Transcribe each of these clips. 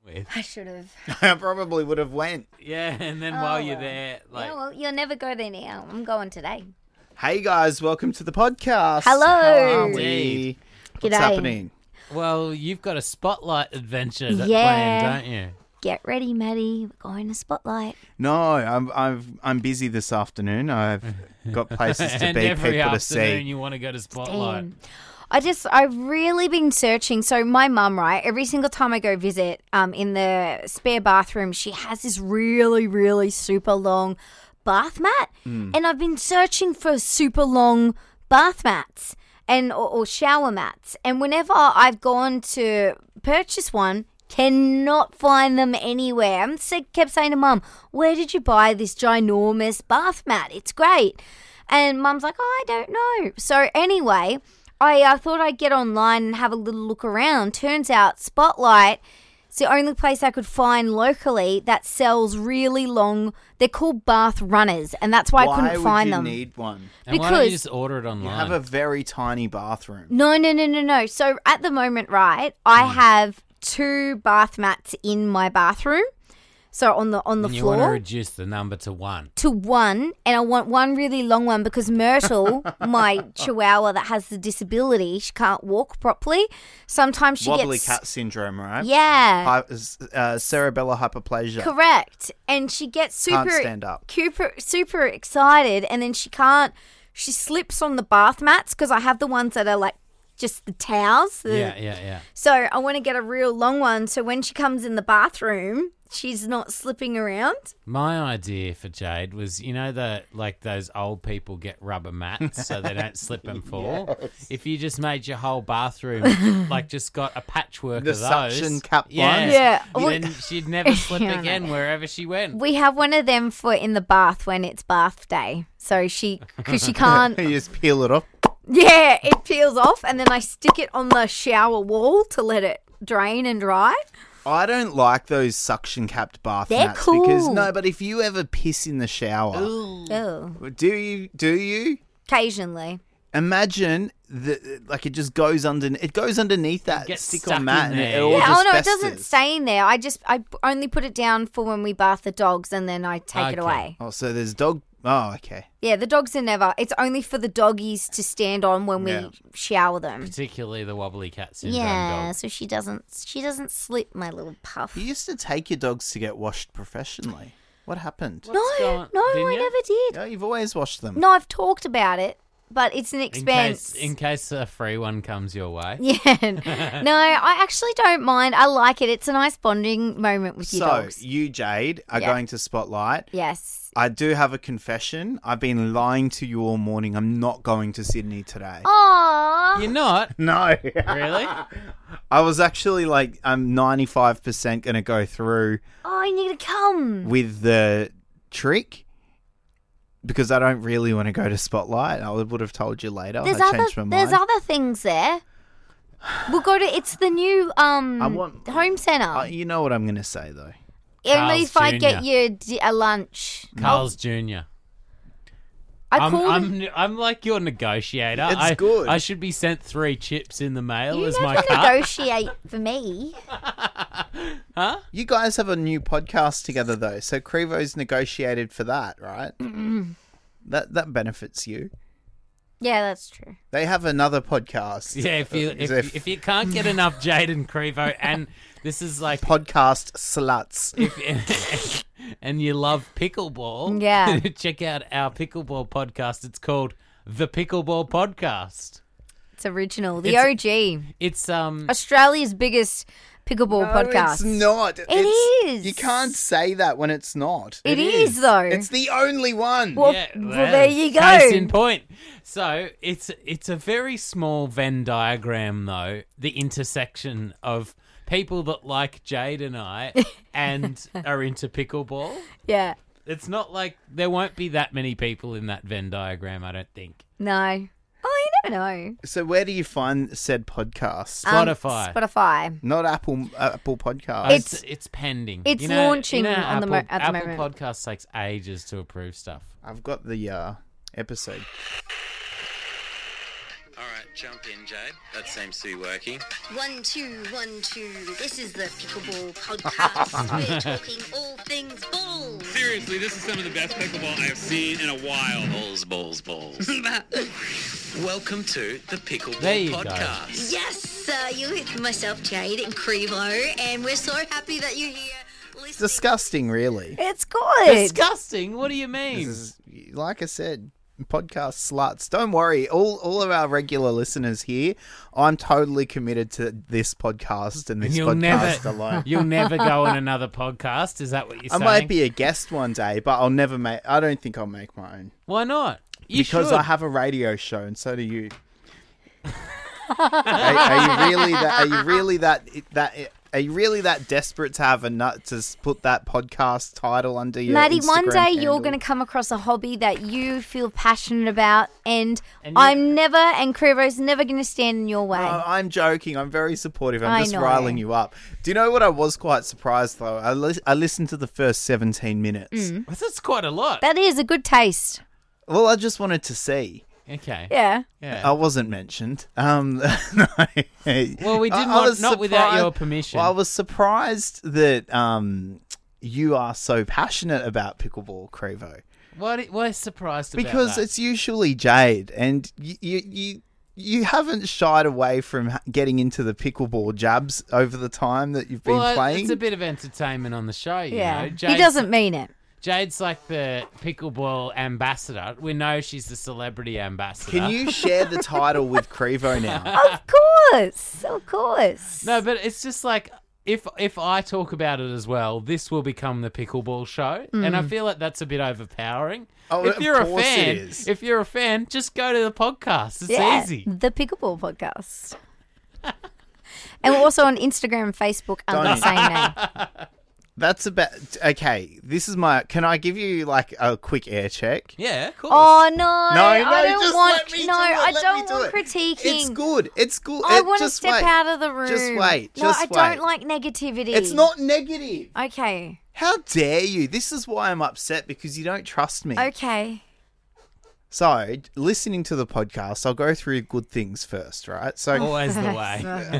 with. I should have. I probably would have went. Yeah, and then while you're there, like, Yeah, well, you'll never go there now. I'm going today. Hey guys, welcome to the podcast. Hello. How are we? Indeed. What's G'day. happening? well, you've got a spotlight adventure that Yeah. planned, don't you? Get ready, Maddie. We're going to Spotlight. No, I'm busy this afternoon. I've got places to And be, every people to afternoon see. you want to go to Spotlight. Damn. I've really been searching. So my mum, right, every single time I go visit, in the spare bathroom, she has this really, really super long bath mat. And I've been searching for super long bath mats and or shower mats. And whenever I've gone to purchase one, cannot find them anywhere. Kept saying to Mum, where did you buy this ginormous bath mat? It's great. And Mum's like, oh, I don't know. So anyway, I thought I'd get online and have a little look around. Turns out Spotlight is the only place I could find locally that sells really long. They're called bath runners, and that's why I couldn't find Why them. would you need one? And why don't you Because- just order it You online? have a very tiny bathroom. No. So at the moment, right, I have 2 bath mats in my bathroom. So on the and you want to floor reduce the number to 1. to 1, and I want one really long one because Myrtle, my chihuahua that has the disability, she can't walk properly. Sometimes she Wobbly gets cat syndrome, right? Yeah. Cerebellar hyperplasia. Correct. And she gets Can't stand up. super excited, and then she slips on the bath mats because I have the ones that are like just the towels. Yeah. So I want to get a real long one so when she comes in the bathroom, she's not slipping around. My idea for Jade was, those old people get rubber mats so they don't slip and fall. If you just made your whole bathroom, just got a patchwork The of those. suction cup yeah, ones? Yeah. Then she'd never slip Yeah, I know. again wherever she went. We have one of them for in the bath when it's bath day. So because she can't, You just peel it off. yeah, it peels off, and then I stick it on the shower wall to let it drain and dry. I don't like those suction capped bath They're mats because cool. but if you ever piss in the shower, Oh, do you? occasionally. Imagine it just goes underneath that gets stick stuck on mat in and it there. all Yeah, Yeah, just oh no, it festers. doesn't stay in there. I only put it down for when we bath the dogs, and then I take it Okay. away. Oh, so there's dog. Oh, okay. Yeah, the dogs are never. It's only for the doggies to stand on when Yeah. we shower them. Particularly the wobbly cat syndrome Yeah, dog. so she doesn't slip, my little puff. You used to take your dogs to get washed professionally. What happened? What's going- No, didn't I you? never did. Yeah, you've always washed them. No, I've talked about it, but it's an expense. In case a free one comes your way. Yeah. No, I actually don't mind. I like it. It's a nice bonding moment with your So dogs. you, Jade, are Yeah. going to Spotlight. Yes. I do have a confession. I've been lying to you all morning. I'm not going to Sydney today. Aww. You're not? No. Really? I was actually I'm 95% going to go through Oh, you need to come. with the trick because I don't really want to go to Spotlight. I would have told you later. I changed my mind. There's other things there. We'll go to. It's the new want- home centre. You know what I'm going to say, though. Only if I Carl's get Jr. you a lunch. Carl's Jr. I called. I'm like your negotiator. It's good. I should be sent 3 chips in the mail You as my never cut. negotiate for me. Huh? You guys have a new podcast together, though. So Crevo's negotiated for that, right? That benefits you. Yeah, that's true. They have another podcast. Yeah, if you can't get enough Jaden Crevo, and this is like Podcast sluts. and you love pickleball, Yeah. check out our pickleball podcast. It's called The Pickleball Podcast. It's original. The OG. It's Australia's biggest pickleball podcast. It's not. It It's- is. You can't say that when it's not. It is though. It's the only one. Well, yeah, well, there you go. Case in point. So it's a very small Venn diagram, though. The intersection of people that like Jade and I and are into pickleball. Yeah. It's not like there won't be that many people in that Venn diagram, I don't think. No. Oh, you never know. So where do you find said podcast? Spotify. Spotify. Not Apple Podcast. It's pending. it's launching on the at the Apple moment. Podcast takes ages to approve stuff. I've got the episode. All right, jump in, Jade. That seems to be working. 1, 2, 1, 2. This is the Pickleball Podcast. We're talking all things balls. Seriously, this is some of the best pickleball I have seen in a while. Balls. Welcome to the Pickleball There you Podcast. Yes, you with myself, Jade, and Crevo, and we're so happy that you're here. It's disgusting, really. It's good. Disgusting? What do you mean? This is, like I said, podcast sluts. Don't worry, all of our regular listeners here, I'm totally committed to this podcast and this podcast alone. You'll never go on another podcast? Is that what you're I saying? might be a guest one day, but I'll never make. I don't think I'll make my own. Why not? Because should. I have a radio show, and so do you. Are you really that desperate to have a nut to put that podcast title under your Maddie, Instagram one day handle? you're going to come across a hobby that you feel passionate about, and Crevo's never going to stand in your way. Oh, I'm joking. I'm very supportive. I'm I just know. riling you up. Do you know what I was quite surprised, though? I listened to the first 17 minutes. That's quite a lot. That is a good taste. Well, I just wanted to see. Okay. Yeah. I wasn't mentioned. No. Well, we didn't I want, was not without surprised- your permission. Well, I was surprised that you are so passionate about pickleball, Crevo. Why surprised about Because that? it's usually Jade, and you haven't shied away from getting into the pickleball jabs over the time that you've been playing. It's a bit of entertainment on the show, you Yeah. know. He doesn't mean it. Jade's like the pickleball ambassador. We know she's the celebrity ambassador. Can you share the title with Crevo now? Of course. No, but it's just like if I talk about it as well, this will become the pickleball show, and I feel like that's a bit overpowering. Oh, if of you're a course fan, it is. if you're a fan, just go to the podcast. It's Yeah, easy. the Pickleball Podcast. And we're also on Instagram and Facebook under the same name. That's about okay. This is my. Can I give you like a quick air check? Yeah, cool. Oh no! I don't just want. let me do No, it, I let don't me do want it. critiquing. It's good. It's good. I want to just step wait. out of the room. Just wait. No, Just I wait. don't like negativity. It's not negative. Okay. How dare you? This is why I'm upset, because you don't trust me. Okay. So, listening to the podcast, I'll go through good things first, right? So, Always the way.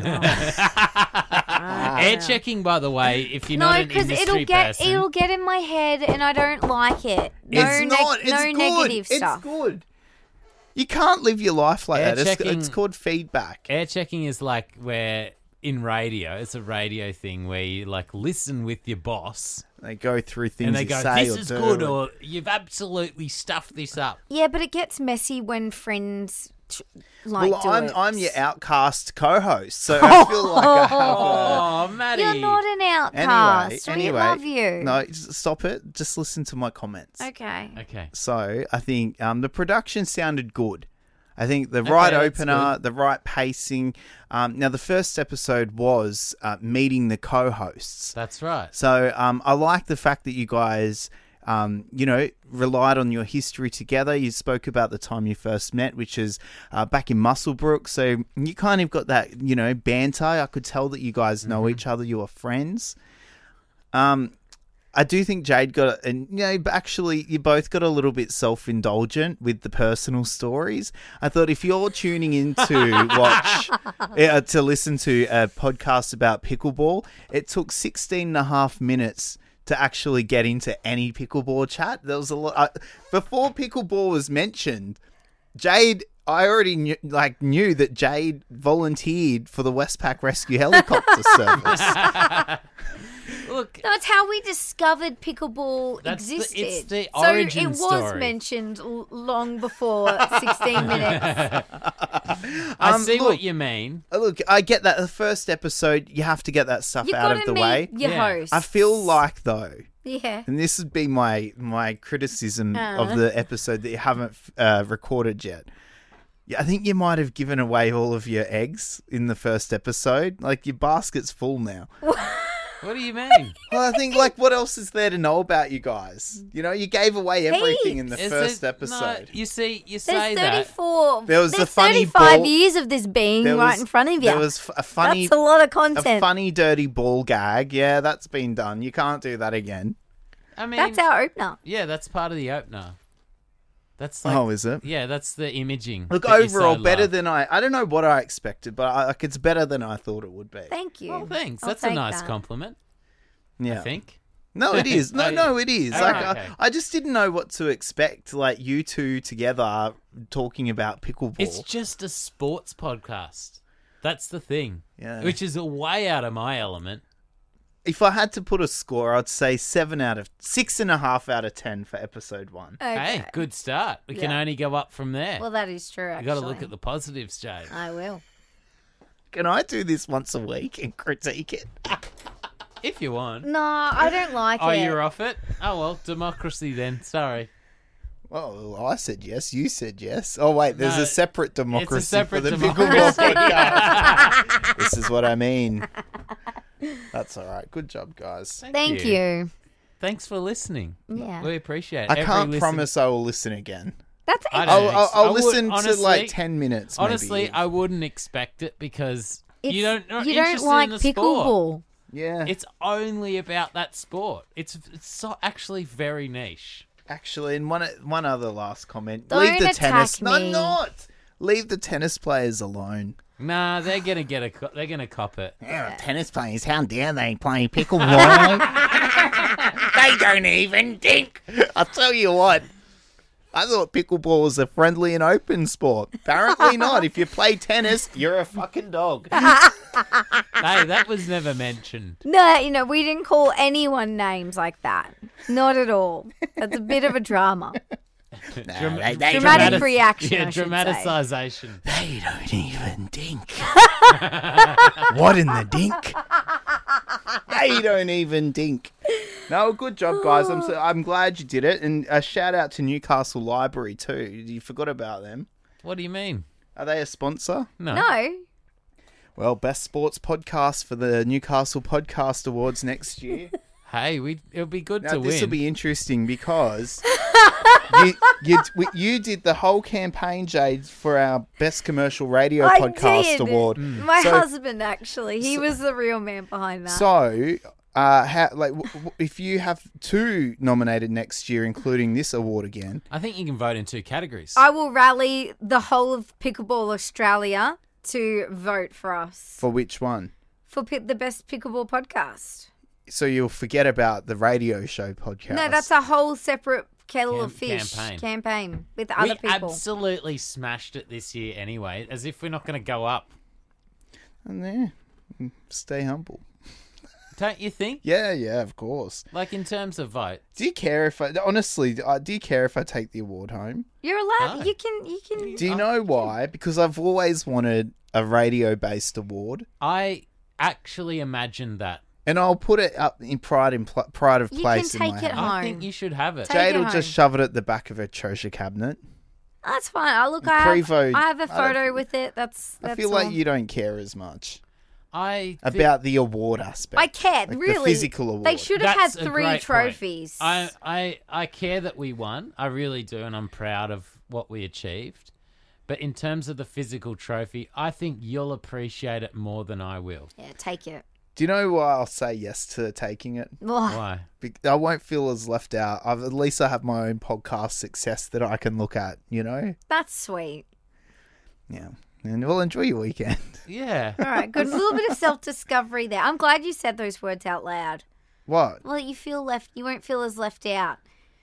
Air checking, by the way, if you're No, not an because industry person. it'll get in my head, and I don't like it. No, it's not. It's no good. negative It's stuff. good. You can't live your life like Air that. checking- It's called feedback. Air checking is like where in radio, it's a radio thing where you like listen with your boss They go through things and they you go, say "This or is do. good," or "You've absolutely stuffed this up." Yeah, but it gets messy when friends do it. I'm your outcast co-host, so I feel like I have a... Oh, Maddie. You're not an outcast. Anyway, We love you. No, stop it. Just listen to my comments. Okay. Okay. So I think the production sounded good. I think the right that's opener, good. the right pacing. Now, the first episode was meeting the co-hosts. That's right. So I like the fact that you guys, relied on your history together. You spoke about the time you first met, which is back in Muswellbrook. So you kind of got that, banter. I could tell that you guys know each other. You are friends. I do think Jade got, actually, you both got a little bit self-indulgent with the personal stories. I thought if you're tuning in to watch, to listen to a podcast about pickleball, it took 16 and a half minutes to actually get into any pickleball chat. There was a lot, before pickleball was mentioned, Jade, I already knew that Jade volunteered for the Westpac Rescue Helicopter Service. Look, That's how we discovered pickleball existed. it's the so origin it was story. mentioned long before 16 minutes. I see look, what you mean. Look, I get that. The first episode, you have to get that stuff You out gotta of the meet way. your Yeah. host. I feel like, though, Yeah. and this would be my criticism of the episode that you haven't recorded yet. Yeah, I think you might have given away all of your eggs in the first episode. Like, your basket's full now. What do you mean? Well, I think, what else is there to know about you guys? You gave away everything in the Is first it- episode. No, you say There's that. 34. There was the there's funny 35 ball- years of this being There right was- in front of you. There was a funny... That's a lot of A content. funny, dirty ball gag. Yeah, that's been done. You can't do that again. I mean, That's our opener. yeah, that's part of the opener. That's like, Oh, is it? Yeah, that's the imaging. Look, that you overall, so better love. than I don't know what I expected, but it's better than I thought it would be. Thank you. Oh, thanks. I'll That's a take nice that. compliment, Yeah. I think. No, it is. Oh, No, it is. Oh, Like, okay. I just didn't know what to expect. Like, you two together talking about pickleball. It's just a sports podcast. That's the thing. Yeah. Which is way out of my element. If I had to put a score, I'd say 6.5 out of 10 for episode 1. Okay. Hey, good start. We can Yeah. only go up from there. Well, that is true, you actually. got to look at the positives, Jade. I will. Can I do this once a week and critique it? If you want. No, I don't like Oh, it. you're off it? Oh, well, democracy then. Sorry. Well, I said yes. You said yes. Oh, wait. There's No, a separate democracy separate for the democracy. Pickleball podcast. This is what I mean. That's all right. Good job, guys. Thank you. Thanks for listening. Yeah. We appreciate it. I can't promise I will listen again. That's I it. don't- I'll I would- listen to honestly- like 10 minutes. Honestly, maybe. I wouldn't expect it because you don't. Not you don't interested like in the sport. pickleball. Yeah. It's only about that sport. It's so actually very niche. Actually, and one other last comment. Don't Leave the attack tennis. No, me. I'm not. Leave the tennis players alone. Nah, they're gonna they're gonna cop it. Yeah, tennis players. How dare they play pickleball? They don't even think. I'll tell you what. I thought pickleball was a friendly and open sport. Apparently not. If you play tennis, you're a fucking dog. Hey, that was never mentioned. No, we didn't call anyone names like that. Not at all. That's a bit of a drama. Dramatic reaction, Yeah, I should say. dramatisation. They don't even dink. What in the dink? They don't even dink. No, good job, guys. I'm glad you did it, and a shout out to Newcastle Library too. You forgot about them. What do you mean? Are they a sponsor? No. Well, best sports podcast for the Newcastle Podcast Awards next year. Hey, it'll be good Now to this will win. be interesting because you did the whole campaign, Jade, for our best commercial radio I podcast did. award. My So- husband, actually. He was the real man behind that. So, if you have 2 nominated next year, including this award again, I think you can vote in 2 categories. I will rally the whole of Pickleball Australia to vote for us for which one? for the best pickleball podcast. So you'll forget about the radio show podcast. No, that's a whole separate kettle of fish campaign. with other we people. absolutely smashed it this year anyway, as if we're not going to go up. And there, stay humble. Don't you think? Yeah, of course. Like in terms of vote. Do you care if do you care if I take the award home? You're allowed. No. You can. Do you know why? Because I've always wanted a radio-based award, I actually imagined that. and I'll put it up in pride of You place can in take my it house. home. I think you should have it. Take Jade it will just home. shove it at the back of her treasure cabinet. That's fine. I Prevo- have a I don't- photo with it. That's I feel all. like you don't care as much I thi- about the award aspect. I cared, Like really. the physical award. They should have had That's a 3 great point. trophies. I care that we won. I really do, and I'm proud of what we achieved. But in terms of the physical trophy, I think you'll appreciate it more than I will. Yeah, take it. Do you know why I'll say yes to taking it? Oh, Why? I won't feel as left out. At least I have my own podcast success that I can look at, you know? that's sweet. Yeah. And we'll enjoy your weekend. Yeah. All right, good. A little bit of self-discovery there. I'm glad you said those words out loud. What? Well, you won't feel as left out.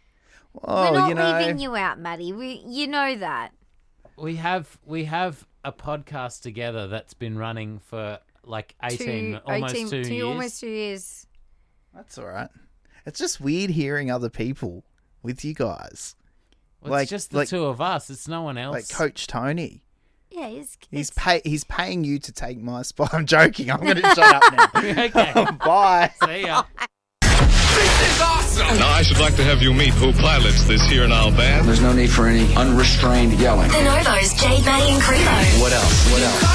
Oh, We're not you know. leaving you out, Maddie. You know that. We have a podcast together that's been running for like 18, almost 2 years. Almost 2 years. That's all right. It's just weird hearing other people with you guys. Well, like- it's just the like- 2 of us. It's no one else. Like Coach Tony. Yeah, He's paying you to take my spot. I'm joking. I'm going to shut up now. Okay. Bye. See ya. Now, I should like to have you meet who pilots this here now band. There's no need for any unrestrained yelling. The Novos, Jade, Maddie, and Crevo. What else?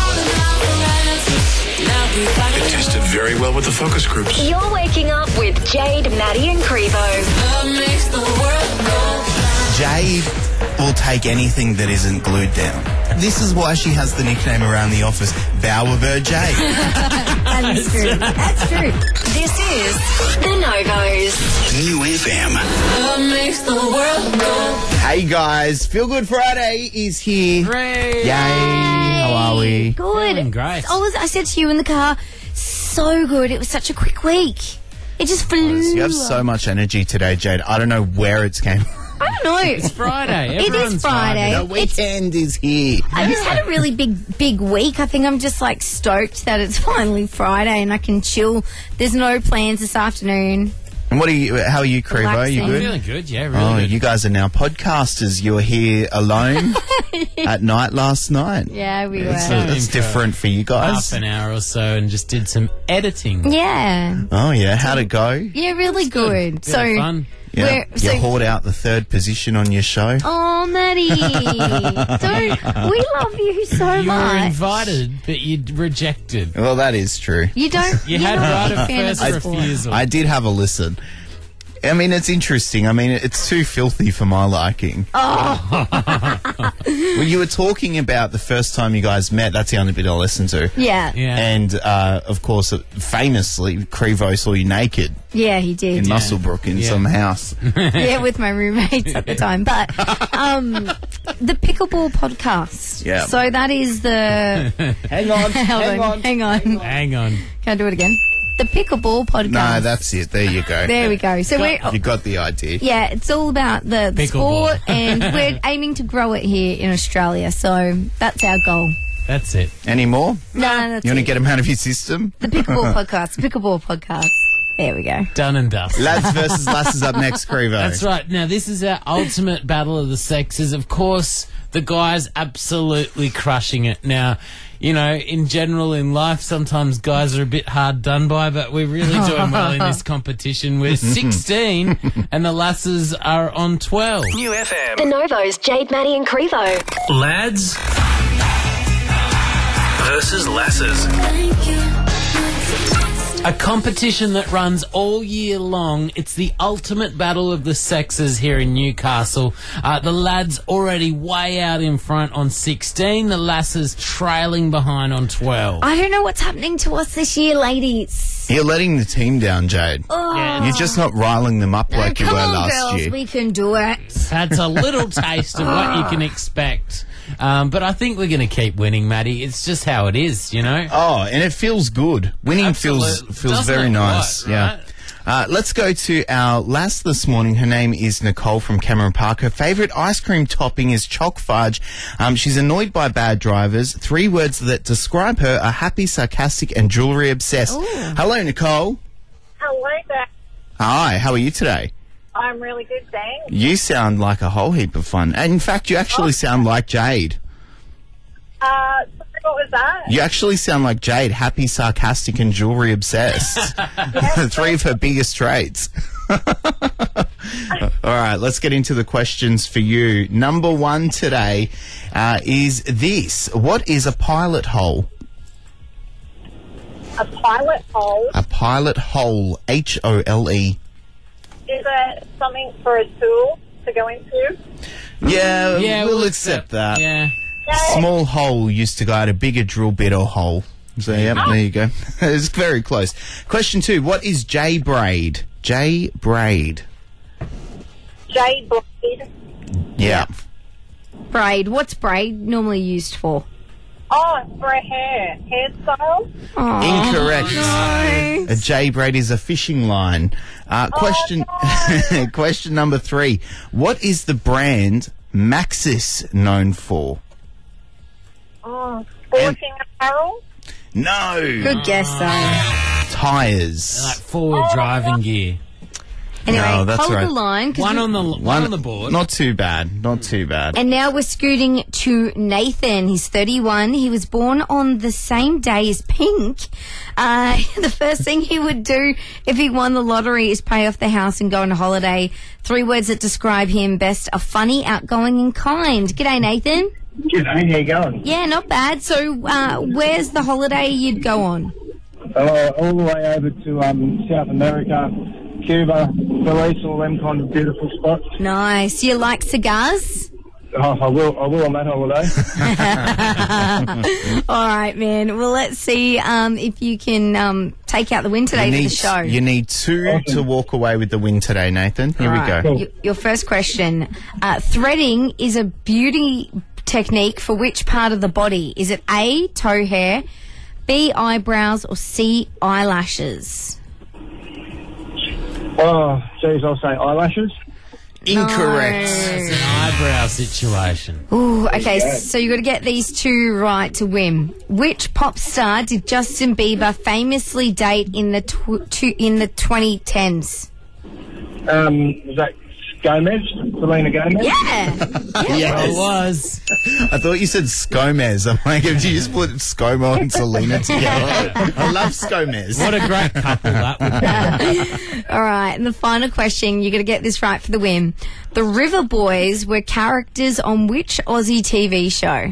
It tested very well with the focus groups. You're waking up with Jade, Maddie, and Crevo. Jade will take anything that isn't glued down. This is why she has the nickname around the office, Bowerbird Jade. That is true. That's true. This is The Novos. New FM. Makes the world go. Hey guys, Feel Good Friday is here. Hooray! Yay! How are we? Good. Feeling great. I said to you in the car, so good. It was such a quick week. It just flew. You have so much energy today, Jade. I don't know where it's came from. I don't know. It's Friday. It Everyone's is Friday. The weekend is here. I just had a really big week. I think I'm just like stoked that it's finally Friday and I can chill. There's no plans this afternoon. And how are you, Crevo? Relaxing. You I'm good? feeling good, yeah, really Oh, good. you guys are now podcasters. You were here alone at night last night. Yeah, we were. It's different for you guys. Half an hour or so and just did some editing. Yeah. Oh, yeah. How'd it go? Yeah, really good. Bit So, of fun. Yeah. You hoard out the third position on your show. oh, Maddie, we love you so You were much. invited, but you rejected. Well, that is true. You don't. You you're had not a right big of fan first the sport. refusal. I did have a listen. I mean, it's interesting. I mean, it's too filthy for my liking. Oh. Well, you were talking about the first time you guys met. That's the only bit I listened to. Yeah. Yeah. And, of course, famously, Crevo saw you naked Yeah, he did. in Muswellbrook in some house. Yeah, with my roommates at the time. But the Pickleball podcast. Yeah. So that is the. Hang on. Hang on. Hang on. Can I do it again? The Pickleball podcast. No, that's it. There you go. There we go. So we're. You got the idea. Yeah, it's all about the Pickleball. sport, and we're aiming to grow it here in Australia. So that's our goal. That's it. Any more? No, that's You want to it. get them out of your system? The Pickleball podcast. Pickleball podcast. There we go. Done and dusted. Lads versus lasses up next, Crevo. That's right. Now, this is our ultimate battle of the sexes. Of course, the guys absolutely crushing it. Now, you know, in general in life, sometimes guys are a bit hard done by, but we're really doing well in this competition. We're 16 and the lasses are on 12. New FM. The Novos, Jade, Maddie, and Crevo. Lads versus lasses. A competition that runs all year long. It's the ultimate battle of the sexes here in Newcastle. The lads already way out in front on 16. The lasses trailing behind on 12. I don't know what's happening to us this year, ladies. You're letting the team down, Jade. Yeah, You're just not riling them up like you Come were on, last girls, year. we can do it. That's a little taste of what you can expect. But I think we're going to keep winning, Maddie. It's just how it is, you know? Oh, and it feels good. Winning feels Doesn't very it? nice. Right, Yeah. right? Let's go to our lass this morning. Her name is Nicole from Cameron Park. Her favourite ice cream topping is choc fudge. She's annoyed by bad drivers. 3 words that describe her are happy, sarcastic, and jewellery obsessed. Hello, Nicole. Hello there. Hi, how are you today? I'm really good, thanks. You sound like a whole heap of fun. And in fact, you actually sound like Jade. Sorry, what was that? You actually sound like Jade, happy, sarcastic, and jewellery obsessed. 3 of her biggest traits. All right, let's get into the questions for you. Number 1 today is this. What is a pilot hole? A pilot hole. A pilot hole, H-O-L-E. Is it something for a tool to go into? Yeah, Yeah, we'll accept that. Yeah. Small hole used to go at a bigger drill bit or hole. So, yep, there you go. It's very close. Question 2. What is J-braid? J-braid. Jade blade. Yeah. Braid. What's braid normally used for? Oh, for a hairstyle. Incorrect. A J-braid is a fishing line. Question question number 3. What is the brand Maxxis known for? Oh, sporting apparel. No. Good guess, though. Tires. Like forward driving gear. Anyway, No, that's hold right. the line. 'cause One we- on the board. Not too bad. Not too bad. And now we're scooting to Nathan. He's 31. He was born on the same day as Pink. The first thing he would do if he won the lottery is pay off the house and go on a holiday. 3 words that describe him best are funny, outgoing, and kind. G'day, Nathan. G'day, how you going? Yeah, not bad. So, where's the holiday you'd go on? All the way over to South America, Cuba, Belize, all them kind of beautiful spots. Nice. You like cigars? I will on that holiday. All right, man. Well, let's see if you can take out the win today for the show. You need 2 to walk away with the win today, Nathan. Here we go. Cool. Your first question. Threading is a beauty technique for which part of the body? Is it A, toe hair, B, eyebrows, or C, eyelashes? Oh, geez, I'll say eyelashes. Incorrect. It's an eyebrow situation. Ooh, okay, so you got to get these 2 right to win. Which pop star did Justin Bieber famously date in the 2010s? Was that Gomez? Selena Gomez? Yeah. Yes. It was. I thought you said Scomez. I'm like, if you just put ScoMo and Selena together. I love Scomez. What a great couple that would be. All right, and the final question, you got to get this right for the win. The River Boys were characters on which Aussie TV show?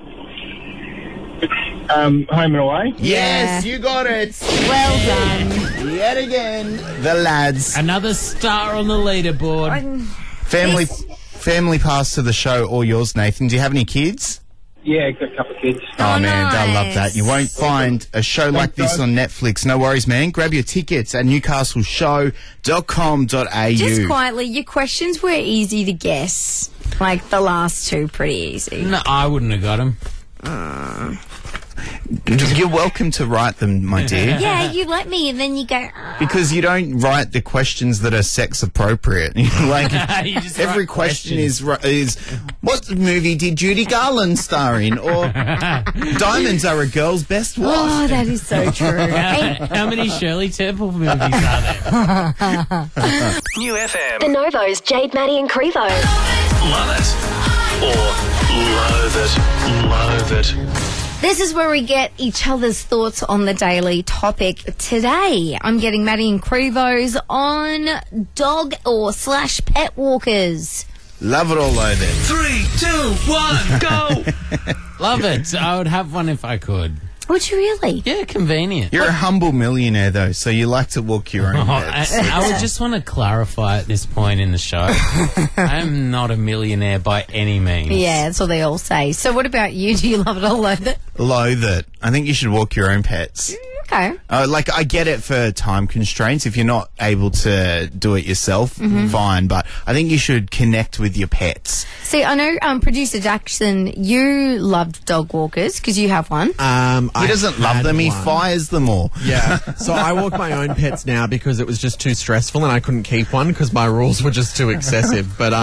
Home and Away? Yes, you got it. Well done. Yet again, the lads. Another star on the leaderboard. Family pass to the show, all yours, Nathan. Do you have any kids? Yeah, got a couple of kids. Oh, man, nice. they'll love that. You won't find a show like this on Netflix. No worries, man. Grab your tickets at newcastleshow.com.au. Just quietly, your questions were easy to guess. Like the last 2, pretty easy. No, I wouldn't have got him. You're welcome to write them, my dear. Yeah, you let me, and then you go. Because you don't write the questions that are sex appropriate. Like You just every write question questions. is what movie did Judy Garland star in? Or diamonds are a girl's best wife. Oh, that is so true. How many Shirley Temple movies are there? New FM. The Novos, Jade, Maddie and Crevo. Love it. Or loathe it. Loathe it. This is where we get each other's thoughts on the daily topic. Today, I'm getting Maddie and Crevo's on dog or / pet walkers. Love it all over there. 3, 2, 1, go! Love it. I would have one if I could. Would you really? Yeah, convenient. You're a humble millionaire, though, so you like to walk your own pets. I would just want to clarify at this point in the show, I'm not a millionaire by any means. Yeah, that's what they all say. So what about you? Do you love it or loathe it? Loathe it. I think you should walk your own pets. Okay. Like, I get it for time constraints. If you're not able to do it yourself, fine. But I think you should connect with your pets. See, I know producer Jackson, you loved dog walkers because you have one. He doesn't love them. He fires them all. Yeah. So I walk my own pets now because it was just too stressful and I couldn't keep one because my rules were just too excessive. But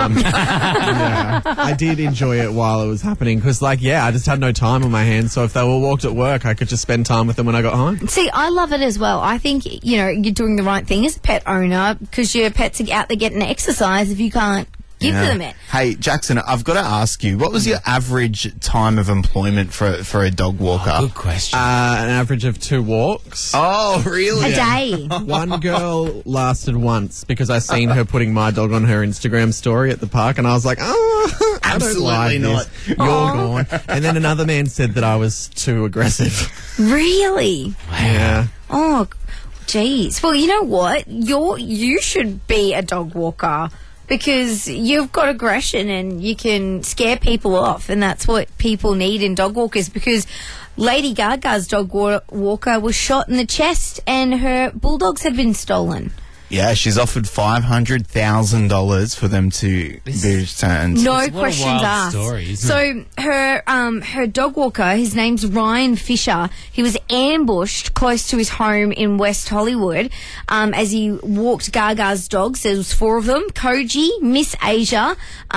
yeah, I did enjoy it while it was happening because, I just had no time on my hands. So if they were walked at work, I could just spend time with them when I got home. See, I love it as well. I think, you're doing the right thing as a pet owner because your pets are out there getting exercise if you can't give them it. Hey, Jackson, I've got to ask you, what was your average time of employment for a dog walker? Good question. An average of 2 walks. Oh, really? A day. One girl lasted once because I seen her putting my dog on her Instagram story at the park and I was like, I Absolutely don't like not. this. You're gone. And then another man said that I was too aggressive. Really? Yeah. Oh, geez. Well, you know what? You should be a dog walker because you've got aggression and you can scare people off, and that's what people need in dog walkers because Lady Gaga's dog walker was shot in the chest and her bulldogs have been stolen. Yeah, she's offered $500,000 for them to be returned. No What a questions wild asked. story, isn't So her dog walker, his name's Ryan Fisher. He was ambushed close to his home in West Hollywood as he walked Gaga's dogs. There was 4 of them: Koji, Miss Asia,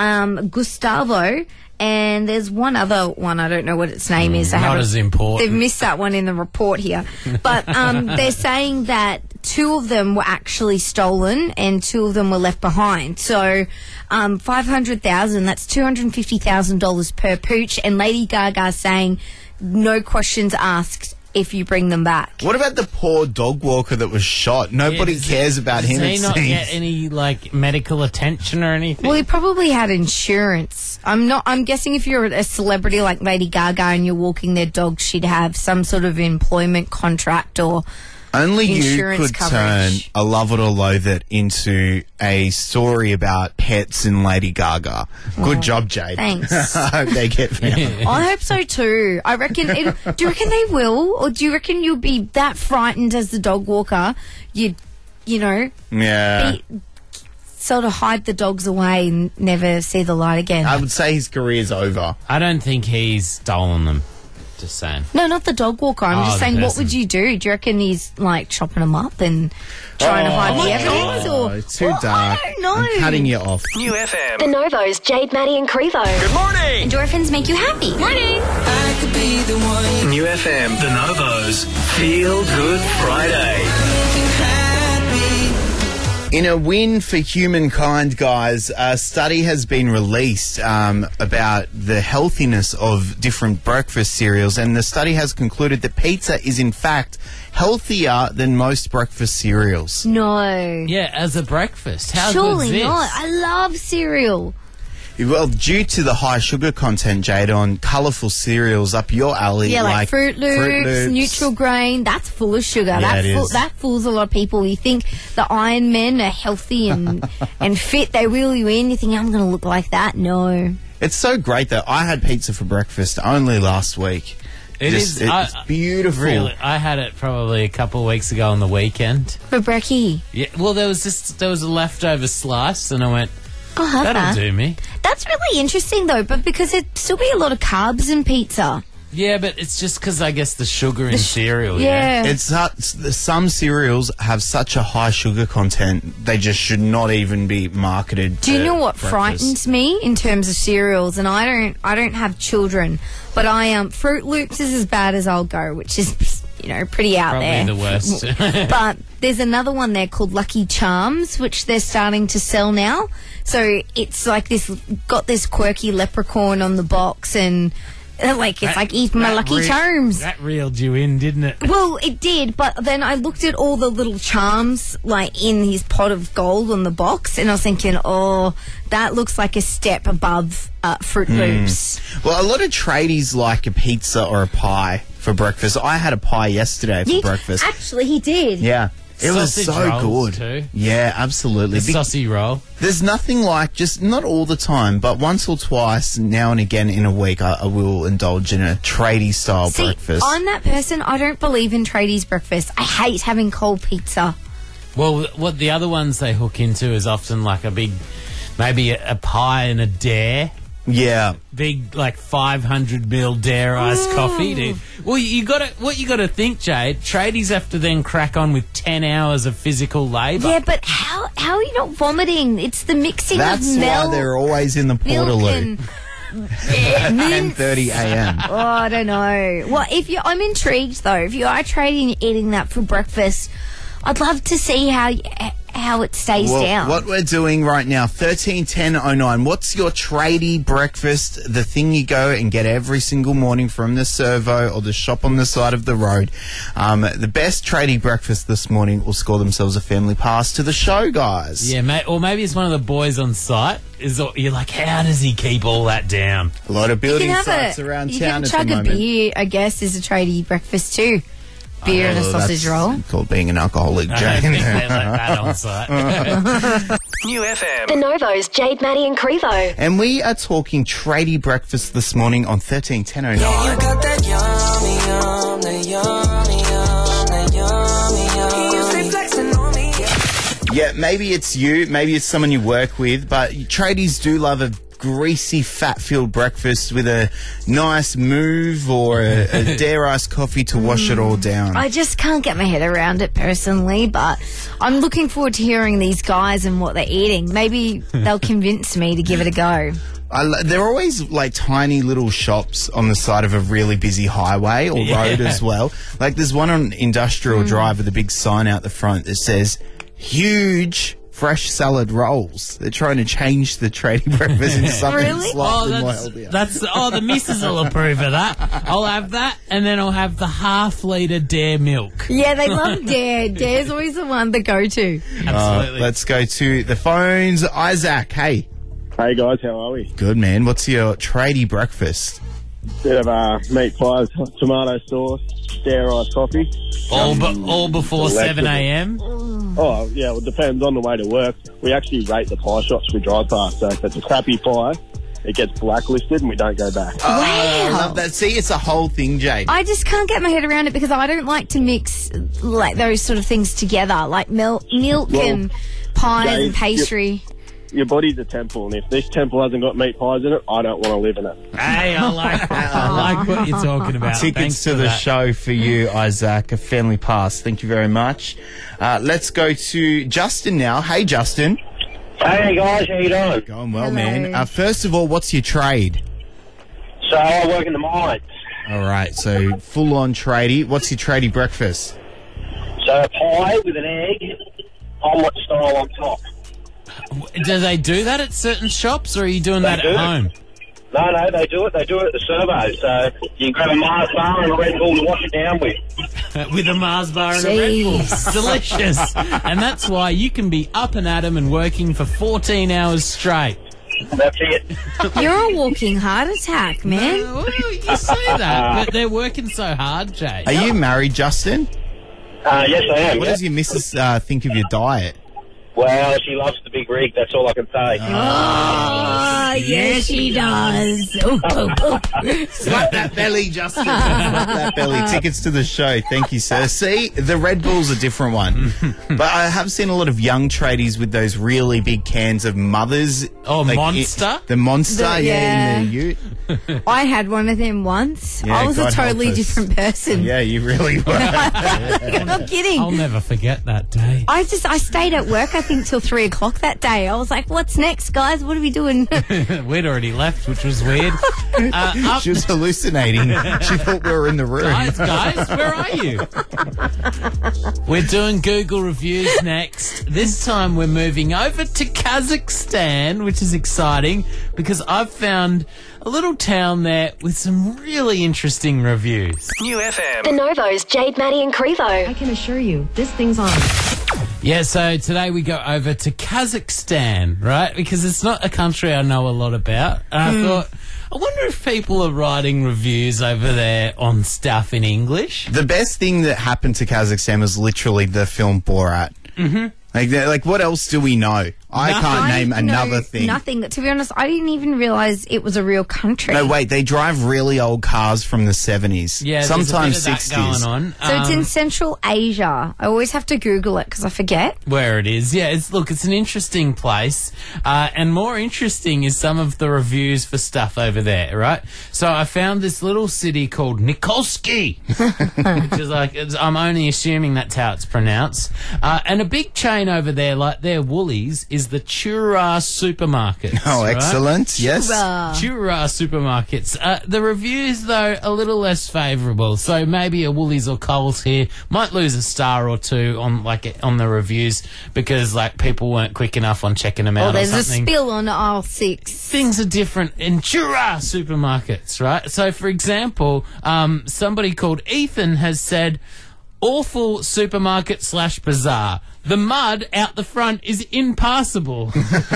Gustavo. And there's one other one, I don't know what its name is. Not as important. They've missed that one in the report here. But they're saying that 2 of them were actually stolen and 2 of them were left behind. So $500,000, that's $250,000 per pooch. And Lady Gaga's saying no questions asked if you bring them back. What about the poor dog walker that was shot? Nobody cares about him, Does he not seems. get any, medical attention or anything? Well, he probably had insurance. I'm guessing if you're a celebrity like Lady Gaga and you're walking their dog, she'd have some sort of employment contract or Only you insurance could turn coverage. a Love It or Loathe It into a story about pets and Lady Gaga. Good job, Jade. Thanks. I hope they get found. I hope so too. I reckon. Do you reckon they will, or do you reckon you'll be that frightened as the dog walker? You know, Yeah. sort of hide the dogs away and never see the light again. I would say his career's over. I don't think he's stolen them. Just saying. No, not the dog walker. I'm Oh, just the saying, what person. would you do? Do you reckon he's like chopping them up and trying to hide the evidence? Oh, Or it's too Well, dark. I don't know. I'm cutting you off. New FM. The Novos, Jade, Maddie and Crevo. Good morning. Endorphins make you happy. Morning. New FM. The Novos. Feel Good Friday. In a win for humankind, guys, a study has been released about the healthiness of different breakfast cereals, and the study has concluded that pizza is, in fact, healthier than most breakfast cereals. No. Yeah, as a breakfast. How Surely good's this? not. I love cereal. Well, due to the high sugar content, Jade, on colourful cereals up your alley, Yeah, like Fruit Loops, Neutral Grain, that's full of sugar. Yeah, it is. That fools a lot of people. You think the Iron Men are healthy and and fit, they wheel you in, you think, I'm going to look like that. No. It's so great that I had pizza for breakfast only last week. It's It's beautiful. Really, I had it probably a couple of weeks ago on the weekend. For brekkie. Yeah, well, there was a leftover slice, and I went, I'll have that'll that. do me. That's really interesting, though, but because there'd still be a lot of carbs in pizza. Yeah, but it's just because I guess the sugar in cereal. Yeah. It's some cereals have such a high sugar content, they just should not even be marketed. Do you for know what breakfast. frightens me in terms of cereals? And I don't have children, but Fruit Loops is as bad as I'll go, which is pretty out Probably there. the worst. But there's another one there called Lucky Charms, which they're starting to sell now. So it's like got this quirky leprechaun on the box, and it's like eat my Lucky Charms. That reeled you in, didn't it? Well, it did, but then I looked at all the little charms, like, in his pot of gold on the box, and I was thinking, oh, that looks like a step above Fruit Loops. Well, a lot of tradies like a pizza or a pie for breakfast. I had a pie yesterday for breakfast. Actually, he did. Yeah. It was Sausage so rolls good. too. Yeah, absolutely. The saucy roll. There's nothing like, just not all the time, but once or twice, now and again in a week, I will indulge in a tradie style See, breakfast. I'm that person. I don't believe in tradies breakfast. I hate having cold pizza. Well, what the other ones they hook into is often like maybe a pie and a dare. Yeah. Big, like 500 ml dare iced coffee. Well, what you gotta think, Jade. Tradies have to then crack on with 10 hours of physical labour. Yeah, but how are you not vomiting? It's the mixing That's of milk. why they're always in the milk Portaloo and at mince. 10:30 a.m. Oh, I don't know. Well, I'm intrigued though. If you are eating that for breakfast, I'd love to see how it stays down. What we're doing right now, 131009. What's your tradie breakfast? The thing you go and get every single morning from the servo or the shop on the side of the road. The best tradie breakfast this morning will score themselves a family pass to the show, guys. Yeah, or maybe it's one of the boys on site. You're like, how does he keep all that down? A lot of you building can have sites around you town can at chug the a moment. beer, I guess, is a tradie breakfast too. Beer and a sausage That's roll. called being an alcoholic, I don't Jane. think they like that on site. New FM. The Novos, Jade, Maddie and Crevo. And we are talking tradie breakfast this morning on 131009. You got that yummy, that yummy, you stay flexing on me. Yeah, maybe it's you, maybe it's someone you work with, but tradies do love a greasy, fat-filled breakfast with a nice move or a dare iced coffee to wash it all down. I just can't get my head around it personally, but I'm looking forward to hearing these guys and what they're eating. Maybe they'll convince me to give it a go. They're always like tiny little shops on the side of a really busy highway or road as well. Like there's one on Industrial Drive with a big sign out the front that says, huge fresh salad rolls. They're trying to change the tradie breakfast into something Really? slightly more healthier. The missus will approve of that. I'll have that, and then I'll have the half-litre dare milk. Yeah, they love Dare. Dare's always the one to go to. Absolutely. Let's go to the phones. Isaac, hey. Hey guys, how are we? Good, man. What's your tradie breakfast? Bit of meat pies, tomato sauce, stir-iced coffee. All before 7 a.m? Oh, yeah, well, it depends on the way to work. We actually rate the pie shops we drive past, so if it's a crappy pie, it gets blacklisted and we don't go back. Oh, I love that. See, it's a whole thing, Jade. I just can't get my head around it because I don't like to mix like those sort of things together, like milk and pies Jade, and pastry. Your body's a temple, and if this temple hasn't got meat pies in it, I don't want to live in it. Hey, I like that. I like what you're talking about. Tickets Thanks to for the that. show for you, Isaac, a family pass. Thank you very much. Let's go to Justin now. Hey, Justin. Hey guys, how you doing? Going well, man. First of all, what's your trade? So I work in the mines. All right, so full-on tradie. What's your tradie breakfast? So a pie with an egg, omelette style on top. Do they do that at certain shops, or are you doing that at home? No, they do it. They do it at the servo. So you grab a Mars bar and a Red Bull to wash it down with. With a Mars bar and a Red Bull. Delicious. And that's why you can be up and at 'em and working for 14 hours straight. That's it. You're a walking heart attack, man. Well, you say that, but they're working so hard, Jay. Are you married, Justin? Yes, I am. What does your missus think of your diet? Well, she loves the big rig. That's all I can say. Oh, yes, she does. Slap that belly, Justin. Slap that belly. Tickets to the show. Thank you, sir. See, the Red Bull's a different one. But I have seen a lot of young tradies with those really big cans of Mothers. Oh, Monster? The Monster, Yeah. in the ute. I had one of them once. Yeah, I was God a totally help us. different person. Yeah, you really were. I'm not kidding. I'll never forget that day. I stayed at work, I think, till 3 o'clock that day. I was like, what's next, guys? What are we doing? We'd already left, which was weird. She was hallucinating. She thought we were in the room. Guys, where are you? We're doing Google reviews next. This time we're moving over to Kazakhstan, which is exciting because I've found a little town there with some really interesting reviews. New FM. The Novos, Jade, Maddie and Crevo. I can assure you, this thing's on. Yeah, so today we go over to Kazakhstan, right? Because it's not a country I know a lot about. And I thought, I wonder if people are writing reviews over there on stuff in English. The best thing that happened to Kazakhstan was literally the film Borat. Mm-hmm. Like, what else do we know? I can't name another thing. Nothing. To be honest, I didn't even realise it was a real country. No, wait, they drive really old cars from the 70s. Yeah, sometimes there's a bit of 60s. that going on. So it's in Central Asia. I always have to Google it because I forget. Where it is. Yeah, it's an interesting place. And more interesting is some of the reviews for stuff over there, right? So I found this little city called Nikolsky, which is like, I'm only assuming that's how it's pronounced. And a big chain over there, like their Woolies, is the Chura supermarkets. Oh, right? excellent. Yes. Chura supermarkets. The reviews, though, a little less favourable. So maybe a Woolies or Coles here might lose a star or two on the reviews because people weren't quick enough on checking them out. Or there's or a something. spill on aisle 6. Things are different in Chura supermarkets, right? So, for example, somebody called Ethan has said, awful supermarket / bazaar. The mud out the front is impassable.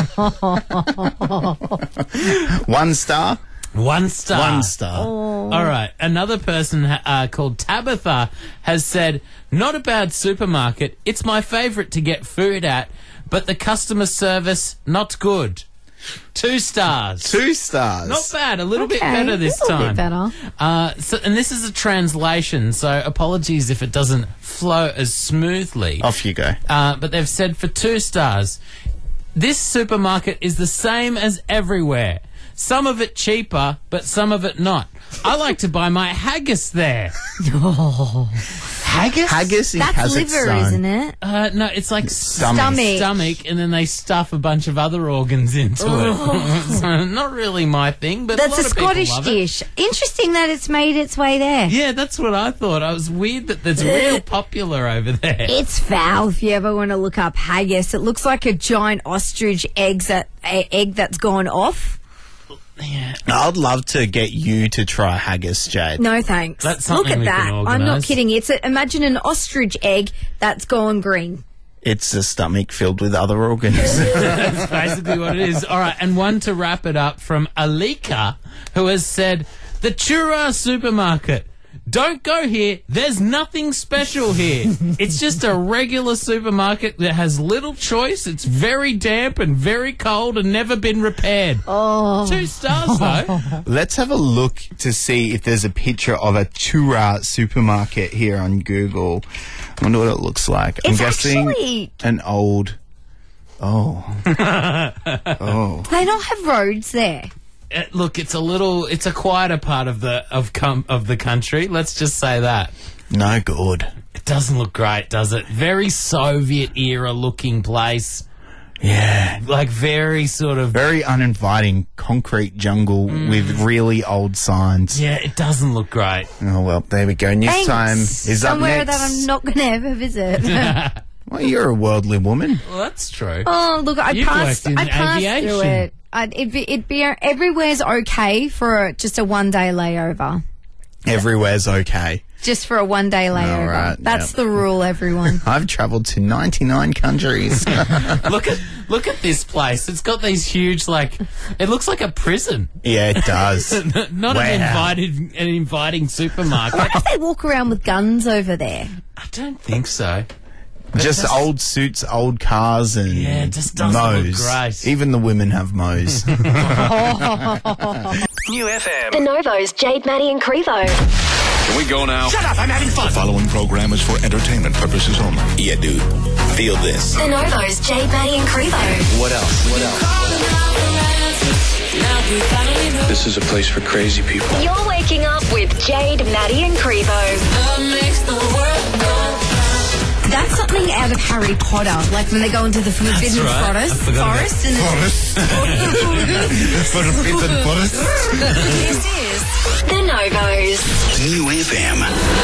1 star? 1 star. 1 star. All right. Another person called Tabitha has said, not a bad supermarket. It's my favourite to get food at, but the customer service, not good. 2 stars. 2 stars. Not bad. A little bit better this time. A little bit better. And this is a translation, so apologies if it doesn't flow as smoothly. Off you go. But they've said for 2 stars, this supermarket is the same as everywhere. Some of it cheaper, but some of it not. I like to buy my haggis there. Haggis? Haggis in That's Kazakhstan. liver, isn't it? No, it's like Stomach. stomach, and then they stuff a bunch of other organs into it. So not really my thing, but That's a a lot of people Scottish love it. dish. Interesting that it's made its way there. Yeah, that's what I thought. I was weird that it's real popular over there. It's foul if you ever want to look up haggis. It looks like a giant ostrich egg that's gone off. Yeah. I'd love to get you to try haggis, Jade. No thanks. That's something look at we that. can I'm not organise. kidding. Imagine an ostrich egg that's gone green. It's a stomach filled with other organs. That's basically what it is. All right, and one to wrap it up from Alika, who has said, The Chura Supermarket. Don't go here. There's nothing special here. It's just a regular supermarket that has little choice. It's very damp and very cold and never been repaired. Oh. 2 stars, though. Let's have a look to see if there's a picture of a Chura supermarket here on Google. I wonder what it looks like. I'm guessing actually an old... Oh. Oh. They don't have roads there. Look, it's a quieter part of the country. Let's just say that. No good. It doesn't look great, does it? Very Soviet era looking place. Yeah. Like very sort of... Very uninviting concrete jungle with really old signs. Yeah, it doesn't look great. Oh, well, there we go. News Thanks. time is up Somewhere next. that I'm not going to ever visit. Well, you're a worldly woman. Well, that's true. Oh, look, I You've passed worked in through aviation. it. It'd be everywhere's okay for just a 1-day layover. Everywhere's okay. Just for a 1-day layover. All right, That's yep. the rule, everyone. I've travelled to 99 countries. Look at this place. It's got these huge, like, it looks like a prison. Yeah, it does. Not Wow. an inviting supermarket. I wonder if they walk around with guns over there. I don't think so. Just old suits, old cars, and Yeah, it just doesn't look mows. great. Even the women have mows. New FM. The Novos, Jade, Maddie and Crevo. Can we go now? Shut up, I'm having fun. The following program is for entertainment purposes only. Yeah, dude. Feel this. The Novos, Jade, Maddie and Crevo. What else? What else? This is a place for crazy people. You're waking up with Jade, Maddie and Crevo. That's something out of Harry Potter, like when they go into the forbidden right. forest. And Forbidden forest. This is The Novos. New FM.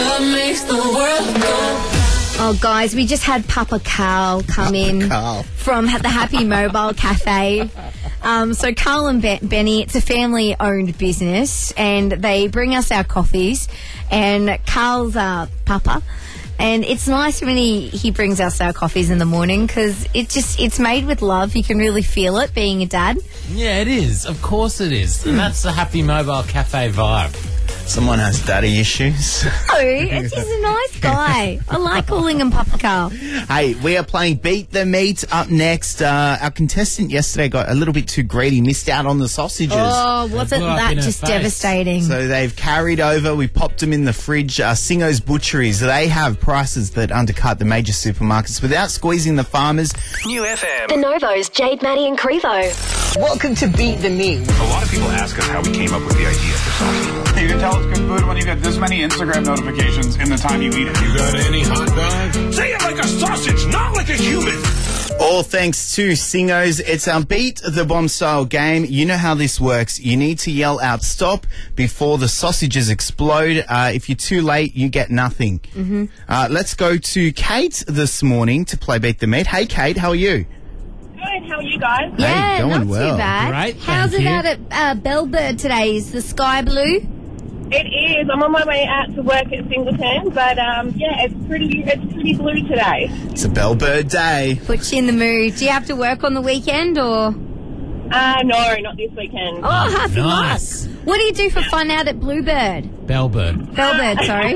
Oh, guys, we just had Papa Carl come in Carl. from the Happy Mobile Cafe. So Carl and Benny, it's a family-owned business, and they bring us our coffees. And Carl's Papa. And it's nice when he brings us our coffees in the morning because it's made with love. You can really feel it being a dad. Yeah, it is. Of course it is. And that's the Happy Mobile Cafe vibe. Someone has daddy issues. Oh, he's a nice guy. I like calling him Papa Carl. Hey, we are playing Beat the Meat up next. Our contestant yesterday got a little bit too greedy, missed out on the sausages. Oh, wasn't blew up that in her just face. devastating? So they've carried over. We popped them in the fridge. Singo's Butcheries, they have prices that undercut the major supermarkets without squeezing the farmers. New FM. The Novos, Jade, Maddie and Crevo. Welcome to Beat the Meat. A lot of people ask us how we came up with the idea for sausage. You can tell it's good food when you get this many Instagram notifications in the time you eat it. You got any hot dog? Say it like a sausage, not like a human. All thanks to Singos. It's our Beat the Bomb style game. You know how this works. You need to yell out stop before the sausages explode. If you're too late, you get nothing. Mm-hmm. Let's go to Kate this morning to play Beat the Meat. Hey, Kate, how are you? Good, how are you guys? Yeah, going not well. too bad. Great, How's thank it you. out at Bellbird today? Is the sky blue? It is. I'm on my way out to work at Singleton, but yeah, it's pretty blue today. It's a Bellbird day. Puts you in the mood. Do you have to work on the weekend or? No, not this weekend. Oh, happy nice. luck. What do you do for fun out at Bluebird? Bellbird. Bellbird, sorry.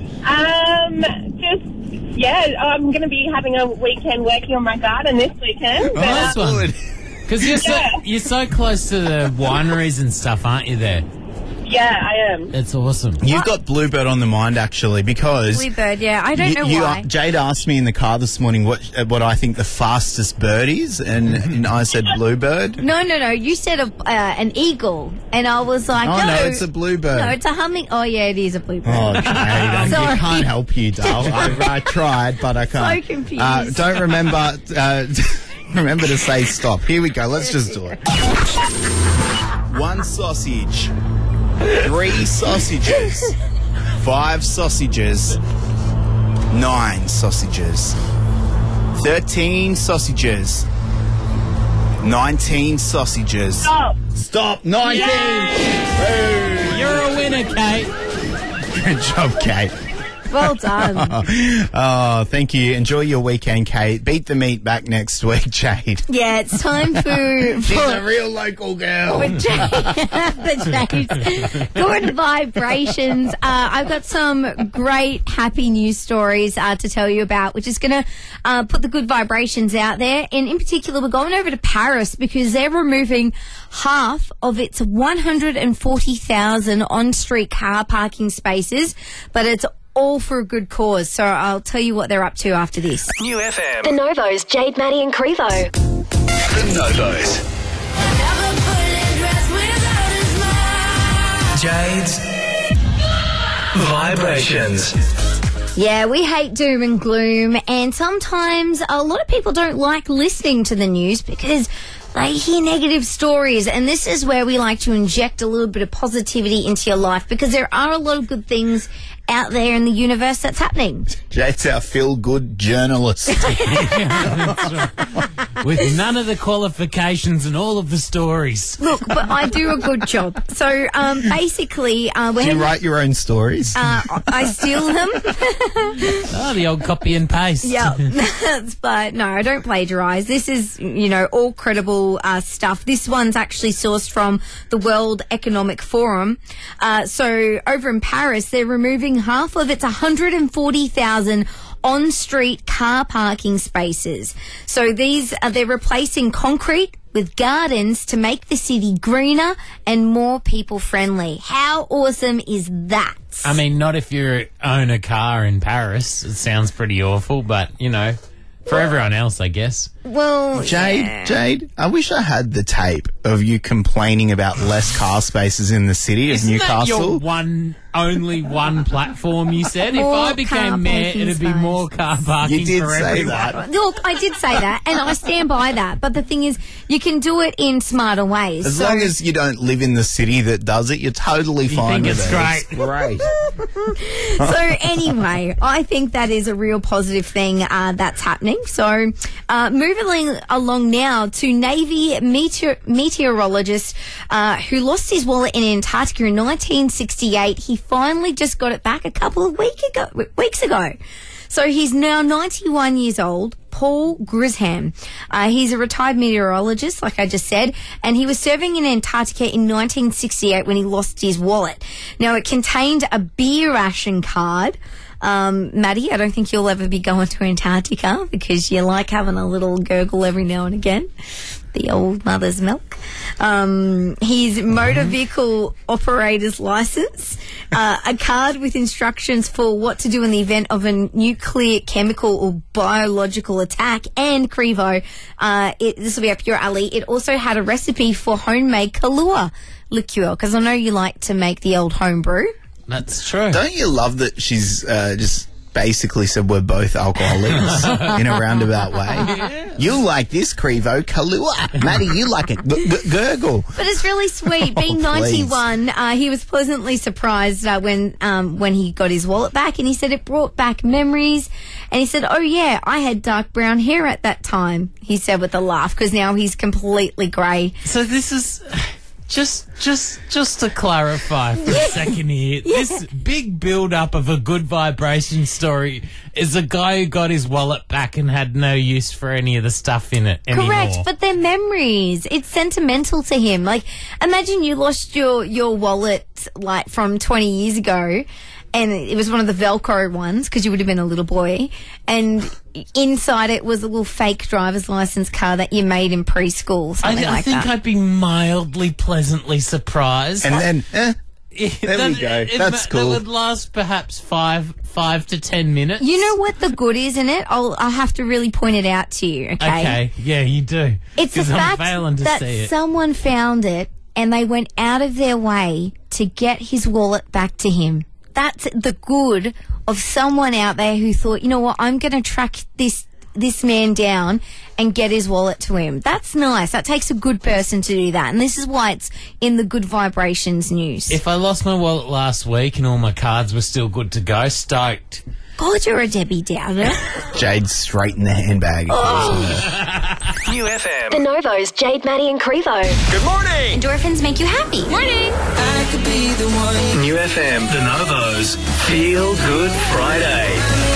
I'm going to be having a weekend working on my garden this weekend. But, Nice one. Because Yeah. you're so close to the wineries and stuff, aren't you, there? yeah, I am. It's awesome. You've got Bluebird on the mind, actually, because... Bluebird, yeah. I don't know why. Jade asked me in the car this morning what I think the fastest bird is, and I said Bluebird. No. You said an eagle, and I was like, Oh, no, it's a bluebird. No, it's a humming. Oh, yeah, it is a bluebird. Oh, Jade, I Sorry. can't help you, Dale. I tried, but I can't. So confused. Don't remember... remember to say stop. Here we go. Let's just do it. 1 sausage. 3 sausages. 5 sausages. 9 sausages. 13 sausages. 19 sausages. Stop. 19. You're a winner, Kate. Good job, Kate. Well done. Oh, thank you. Enjoy your weekend, Kate. Beat the meat back next week, Jade. Yeah, it's time for She's a real local girl. for Jade's good vibrations. I've got some great happy news stories to tell you about, which is going to put the good vibrations out there. And in particular, we're going over to Paris because they're removing half of its 140,000 on-street car parking spaces, but it's all for a good cause. So I'll tell you what they're up to after this. New FM. The Novos, Jade, Maddie and Crevo. The Novos. Jade's Vibrations. Yeah, we hate doom and gloom, and sometimes a lot of people don't like listening to the news because they hear negative stories, and this is where we like to inject a little bit of positivity into your life because there are a lot of good things out there in the universe that's happening. Jade's our feel-good journalist. With none of the qualifications and all of the stories. Look, but I do a good job. So basically... Do you write your own stories? I steal them. Oh, the old copy and paste. Yeah, but no, I don't plagiarise. This is, all credible stuff. This one's actually sourced from the World Economic Forum. So over in Paris, they're removing half of its 140,000 on-street car parking spaces. So they're replacing concrete with gardens to make the city greener and more people-friendly. How awesome is that? I mean, not if you own a car in Paris. It sounds pretty awful, but, for everyone else, I guess. Well, Jade, I wish I had the tape of you complaining about less car spaces in the city of Newcastle. That your only one platform, you said? If More I became mayor, it'd be more car parking You did for say everyone. that. Look, I did say that, and I stand by that. But the thing is, you can do it in smarter ways. As long as you don't live in the city that does it, you're totally fine think with it's it. great. It's great. So anyway, I think that is a real positive thing that's happening. So moving along now to Navy meteorologist who lost his wallet in Antarctica in 1968. He finally just got it back a couple of weeks ago. So he's now 91 years old, Paul Grisham. He's a retired meteorologist, like I just said, and he was serving in Antarctica in 1968 when he lost his wallet. Now, it contained a beer ration card. Maddie, I don't think you'll ever be going to Antarctica because you like having a little gurgle every now and again. The old mother's milk. His motor vehicle operator's license, a card with instructions for what to do in the event of a nuclear, chemical or biological attack, and Crevo, this will be up your alley. It also had a recipe for homemade Kahlua liqueur, because I know you like to make the old homebrew. That's true. Don't you love that she's just basically said we're both alcoholics in a roundabout way? Yeah. You like this, Crevo, Kahlua. Maddie, you like it, gurgle. But it's really sweet. Being 91, he was pleasantly surprised when he got his wallet back, and he said it brought back memories. And he said, "Oh yeah, I had dark brown hair at that time," he said with a laugh, because now he's completely grey. So this is... Just to clarify for a second here, this big build-up of a good vibration story is a guy who got his wallet back and had no use for any of the stuff in it anymore. Correct, but they're memories. It's sentimental to him. Like, imagine you lost your wallet, like, from 20 years ago, and it was one of the Velcro ones, because you would have been a little boy, and inside it was a little fake driver's license card that you made in preschool, something I like think that. I'd be mildly pleasantly surprised. And then, there we go. That's cool. That would last perhaps 5 to 10 minutes. You know what the good is in it? I'll have to really point it out to you, okay? Okay, yeah, you do. It's the 'Cause I'm fact failing to that see it. someone found it and they went out of their way to get his wallet back to him. That's the good of someone out there who thought, you know what, I'm going to track this man down and get his wallet to him. That's nice. That takes a good person to do that. And this is why it's in the good vibrations news. If I lost my wallet last week and all my cards were still good to go, stoked. God, you're a Debbie Downer. Jade's straight in the handbag. Oh. New FM. The Novo's Jade, Maddie and Crevo. Good morning. Endorphins make you happy. Morning. I could be the one. New FM. The Novo's Feel Good Friday.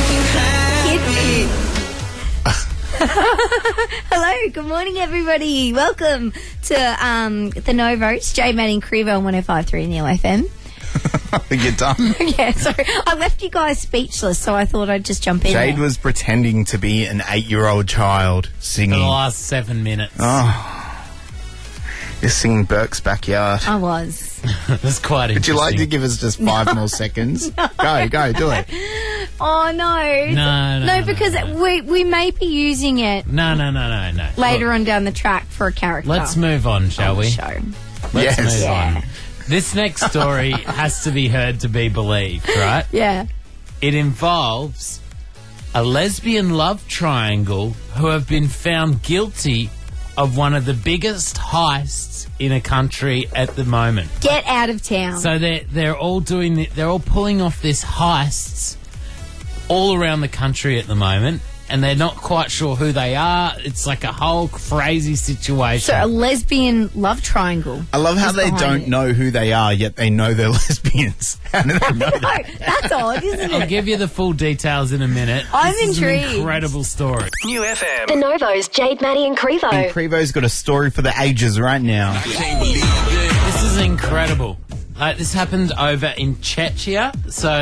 Hello, good morning, everybody. Welcome to the Novo's Jade, Maddie and Crevo on 105.3 Neo FM. You're done. Yeah, sorry. I left you guys speechless, so I thought I'd just jump in. Jade there. was pretending to be an 8-year-old child singing. For the last 7 minutes. Oh. You're singing Burke's Backyard. I was. That's quite interesting. Would you like to give us just 5 more seconds? Go, do it. Oh, no. No, because we may be using it No. later Look, on down the track for a character. Let's move on, shall we? Show. Let's Yes. move Yeah. on. This next story has to be heard to be believed, right? Yeah. It involves a lesbian love triangle who have been found guilty of one of the biggest heists in a country at the moment. Get out of town. So they're all they're all pulling off this heists all around the country at the moment, and they're not quite sure who they are. It's like a whole crazy situation. So a lesbian love triangle. I love how is they behind don't it. know who they are, yet they know they're lesbians. How do they know that? That's odd, isn't I'll it? give you the full details in a minute. I'm This is an intrigued. incredible story. New FM. The Novo's Jade, Maddie and Crevo. And Crevo's got a story for the ages right now. This is incredible. This happened over in Czechia, so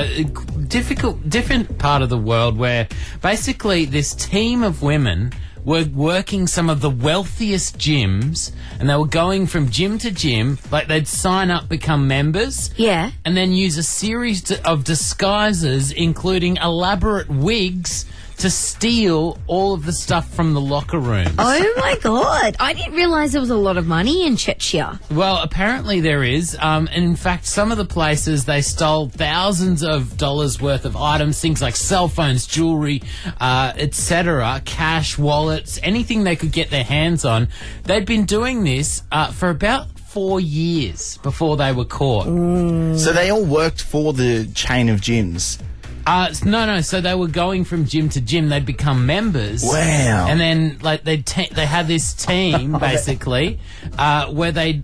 different part of the world where basically this team of women were working some of the wealthiest gyms, and they were going from gym to gym, like they'd sign up, become members, Yeah. and then use a series of disguises, including elaborate wigs, to steal all of the stuff from the locker rooms. Oh my god! I didn't realise there was a lot of money in Czechia. Well, apparently there is. And in fact, some of the places they stole thousands of dollars worth of items, things like cell phones, jewelry, etc., cash, wallets, anything they could get their hands on. They'd been doing this for about 4 years before they were caught. So they all worked for the chain of gyms. No. So they were going from gym to gym. They'd become members. Wow. And then, like, they had this team basically where they'd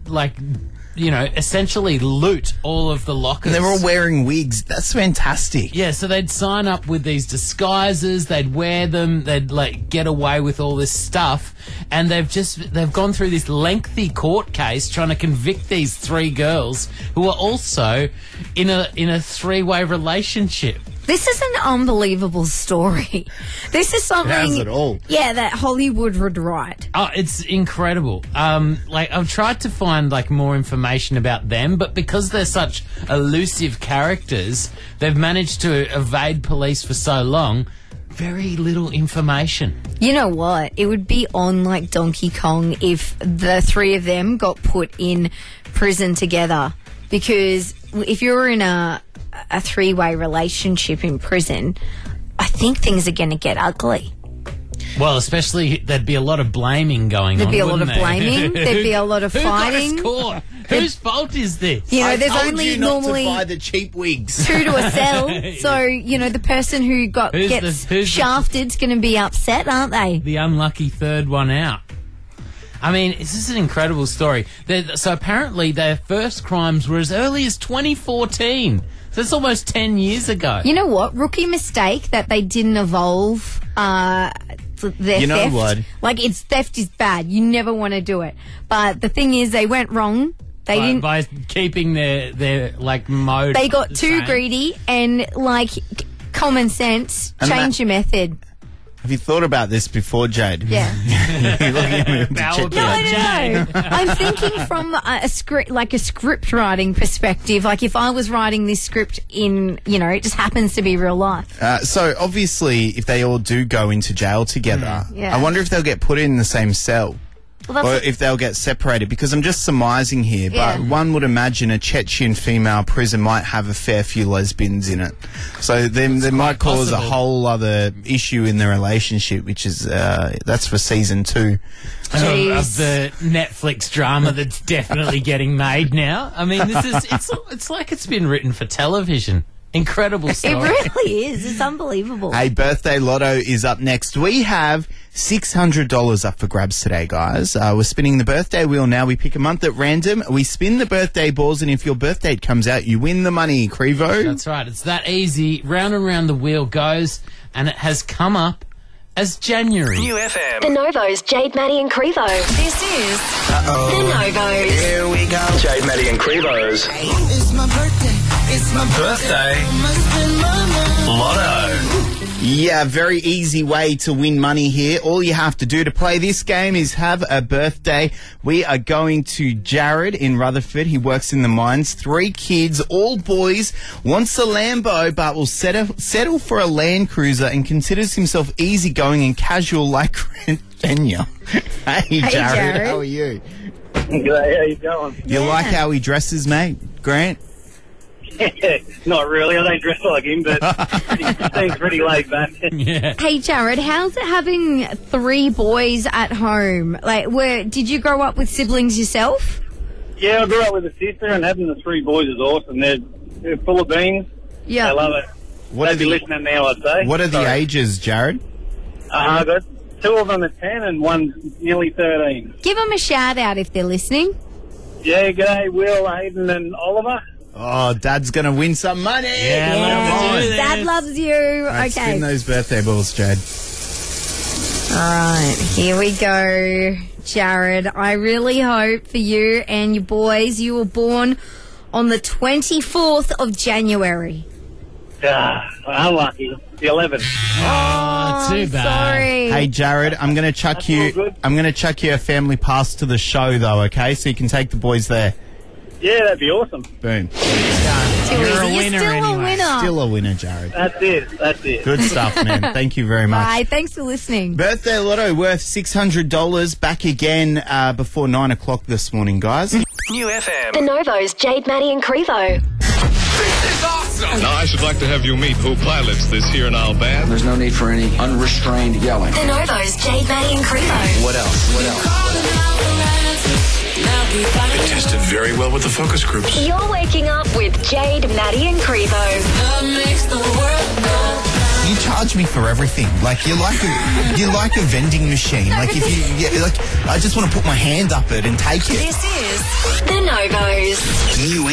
essentially loot all of the lockers. And they were all wearing wigs. That's fantastic. Yeah, so they'd sign up with these disguises, they'd wear them, they'd like get away with all this stuff, and they've gone through this lengthy court case trying to convict these 3 girls who are also in a 3-way relationship. This is an unbelievable story. This is something. How's it all? Yeah, that Hollywood would write. Oh, it's incredible. I've tried to find more information about them, but because they're such elusive characters, they've managed to evade police for so long. Very little information. You know what? It would be on like Donkey Kong if the 3 of them got put in prison together. Because if you're in a 3-way relationship in prison, I think things are going to get ugly. Well, especially there'd be a lot of blaming going on. There'd be a lot of wouldn't there? blaming. There'd be a lot of Who fighting. got us caught? Whose fault is this? You know, I there's told only you not normally to buy the cheap wigs. 2 to a cell. So, the person who gets shafted's going to be upset, aren't they? The unlucky third one out. I mean, this is an incredible story. So apparently their first crimes were as early as 2014. So it's almost 10 years ago. You know what? Rookie mistake that they didn't evolve their You know theft. what? Theft is bad. You never want to do it. But the thing is, they went wrong. They didn't. By keeping their mode. They got the too same. greedy and common sense. And Change your method. Have you thought about this before, Jade? Yeah. You're looking at me with the That check would be out. No. I'm thinking from a script writing perspective. Like if I was writing this script in, it just happens to be real life. So obviously, if they all do go into jail together, Yeah. I wonder if they'll get put in the same cell. Well, Or if they'll get separated, because I'm just surmising here, Yeah. but one would imagine a Chechen female prison might have a fair few lesbians in it. So then they might cause a possible. whole other issue in the relationship, which is, that's for season 2. of Jeez. the Netflix drama that's definitely getting made now. I mean, it's like it's been written for television. Incredible story. It really is. It's unbelievable. Hey, Birthday Lotto is up next. We have $600 up for grabs today, guys. We're spinning the birthday wheel now. We pick a month at random. We spin the birthday balls, and if your birthday date comes out, you win the money, Crevo. That's right. It's that easy. Round and round the wheel goes, and it has come up as January. New FM. The Novos, Jade, Maddie and Crevo. This is The Novos. Here we go. Jade, Maddie and Crevo's It's my birthday. It's my birthday lotto. Yeah, very easy way to win money here. All you have to do to play this game is have a birthday. We are going to Jared in Rutherford. He works in the mines. 3 kids, all boys, wants a Lambo, but will settle for a Land Cruiser and considers himself easygoing and casual like Grant Fenya. Hey, Jared. How are you? G'day, how you going? You like how he dresses, mate, Grant? Not really. I don't dress like him, but he seems pretty laid back. Yeah. Hey, Jared, how's it having 3 boys at home? Like, did you grow up with siblings yourself? Yeah, I grew up with a sister, and having the 3 boys is awesome. They're full of beans. Yeah. I love it. They'd be listening now, I'd say. What are the ages, Jared? I got 2 of them at 10 and one's nearly 13. Give them a shout out if they're listening. Yeah, g'day, Will, Hayden and Oliver. Oh, Dad's going to win some money. Yeah, Dad loves you. Right, okay. spin those birthday balls, Jade. All right, here we go, Jared. I really hope for you and your boys you were born on the 24th of January. Unlucky. The 11th. Oh, too bad. Sorry. Hey, Jared, I'm going to chuck you a family pass to the show, though, okay? So you can take the boys there. Yeah, that'd be awesome. Boom. Too easy. You're still a winner. Still a winner, Jared. That's it. Good stuff, man. Thank you very much. Bye. Thanks for listening. Birthday lotto worth $600. Back again before 9 o'clock this morning, guys. New FM. The Novos, Jade, Maddie and Crevo. This is awesome. Now, I should like to have you meet who pilots this here now band. There's no need for any unrestrained yelling. The Novos, Jade, Maddie and Crevo. What else? It tested very well with the focus groups. You're waking up with Jade, Maddie and Crevo. You charge me for everything. Like you're like a vending machine. Like I just want to put my hand up it and take it. This is The Novos. New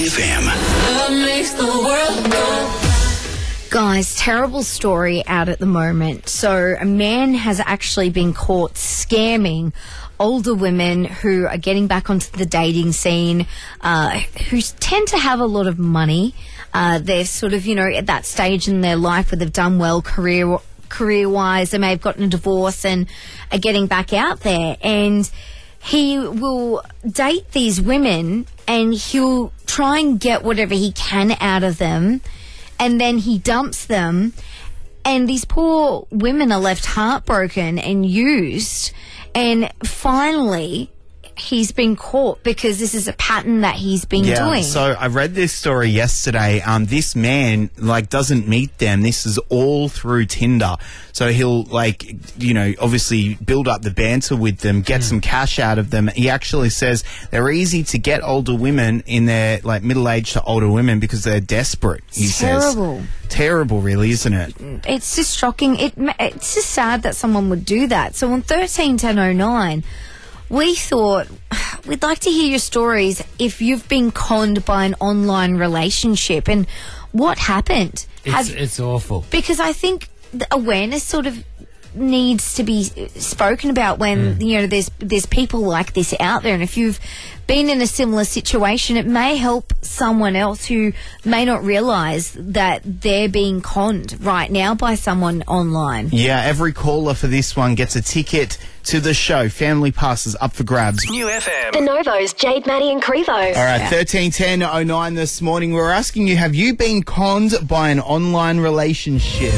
FM. Guys, terrible story out at the moment. So a man has actually been caught scamming older women who are getting back onto the dating scene, who tend to have a lot of money. They're sort of, at that stage in their life where they've done well career-wise. They may have gotten a divorce and are getting back out there. And he will date these women and he'll try and get whatever he can out of them. And then he dumps them. And these poor women are left heartbroken and used. And finally, he's been caught because this is a pattern that he's been doing. So I read this story yesterday. This man doesn't meet them. This is all through Tinder. So he'll obviously build up the banter with them, get some cash out of them. He actually says they're easy to get older women in their middle-aged to older women because they're desperate. He says terrible, really, isn't it? It's just shocking. It's just sad that someone would do that. So on 131009. We thought we'd like to hear your stories if you've been conned by an online relationship and what happened. It's awful. Because I think the awareness sort of needs to be spoken about when there's people like this out there, and if you've been in a similar situation, it may help someone else who may not realise that they're being conned right now by someone online. Yeah, every caller for this one gets a ticket to the show. Family passes up for grabs. New FM. The Novos, Jade, Maddie and Crevo. All right, 131009 this morning. We're asking you, have you been conned by an online relationship?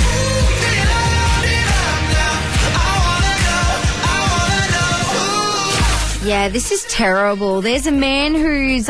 Yeah, this is terrible. There's a man who's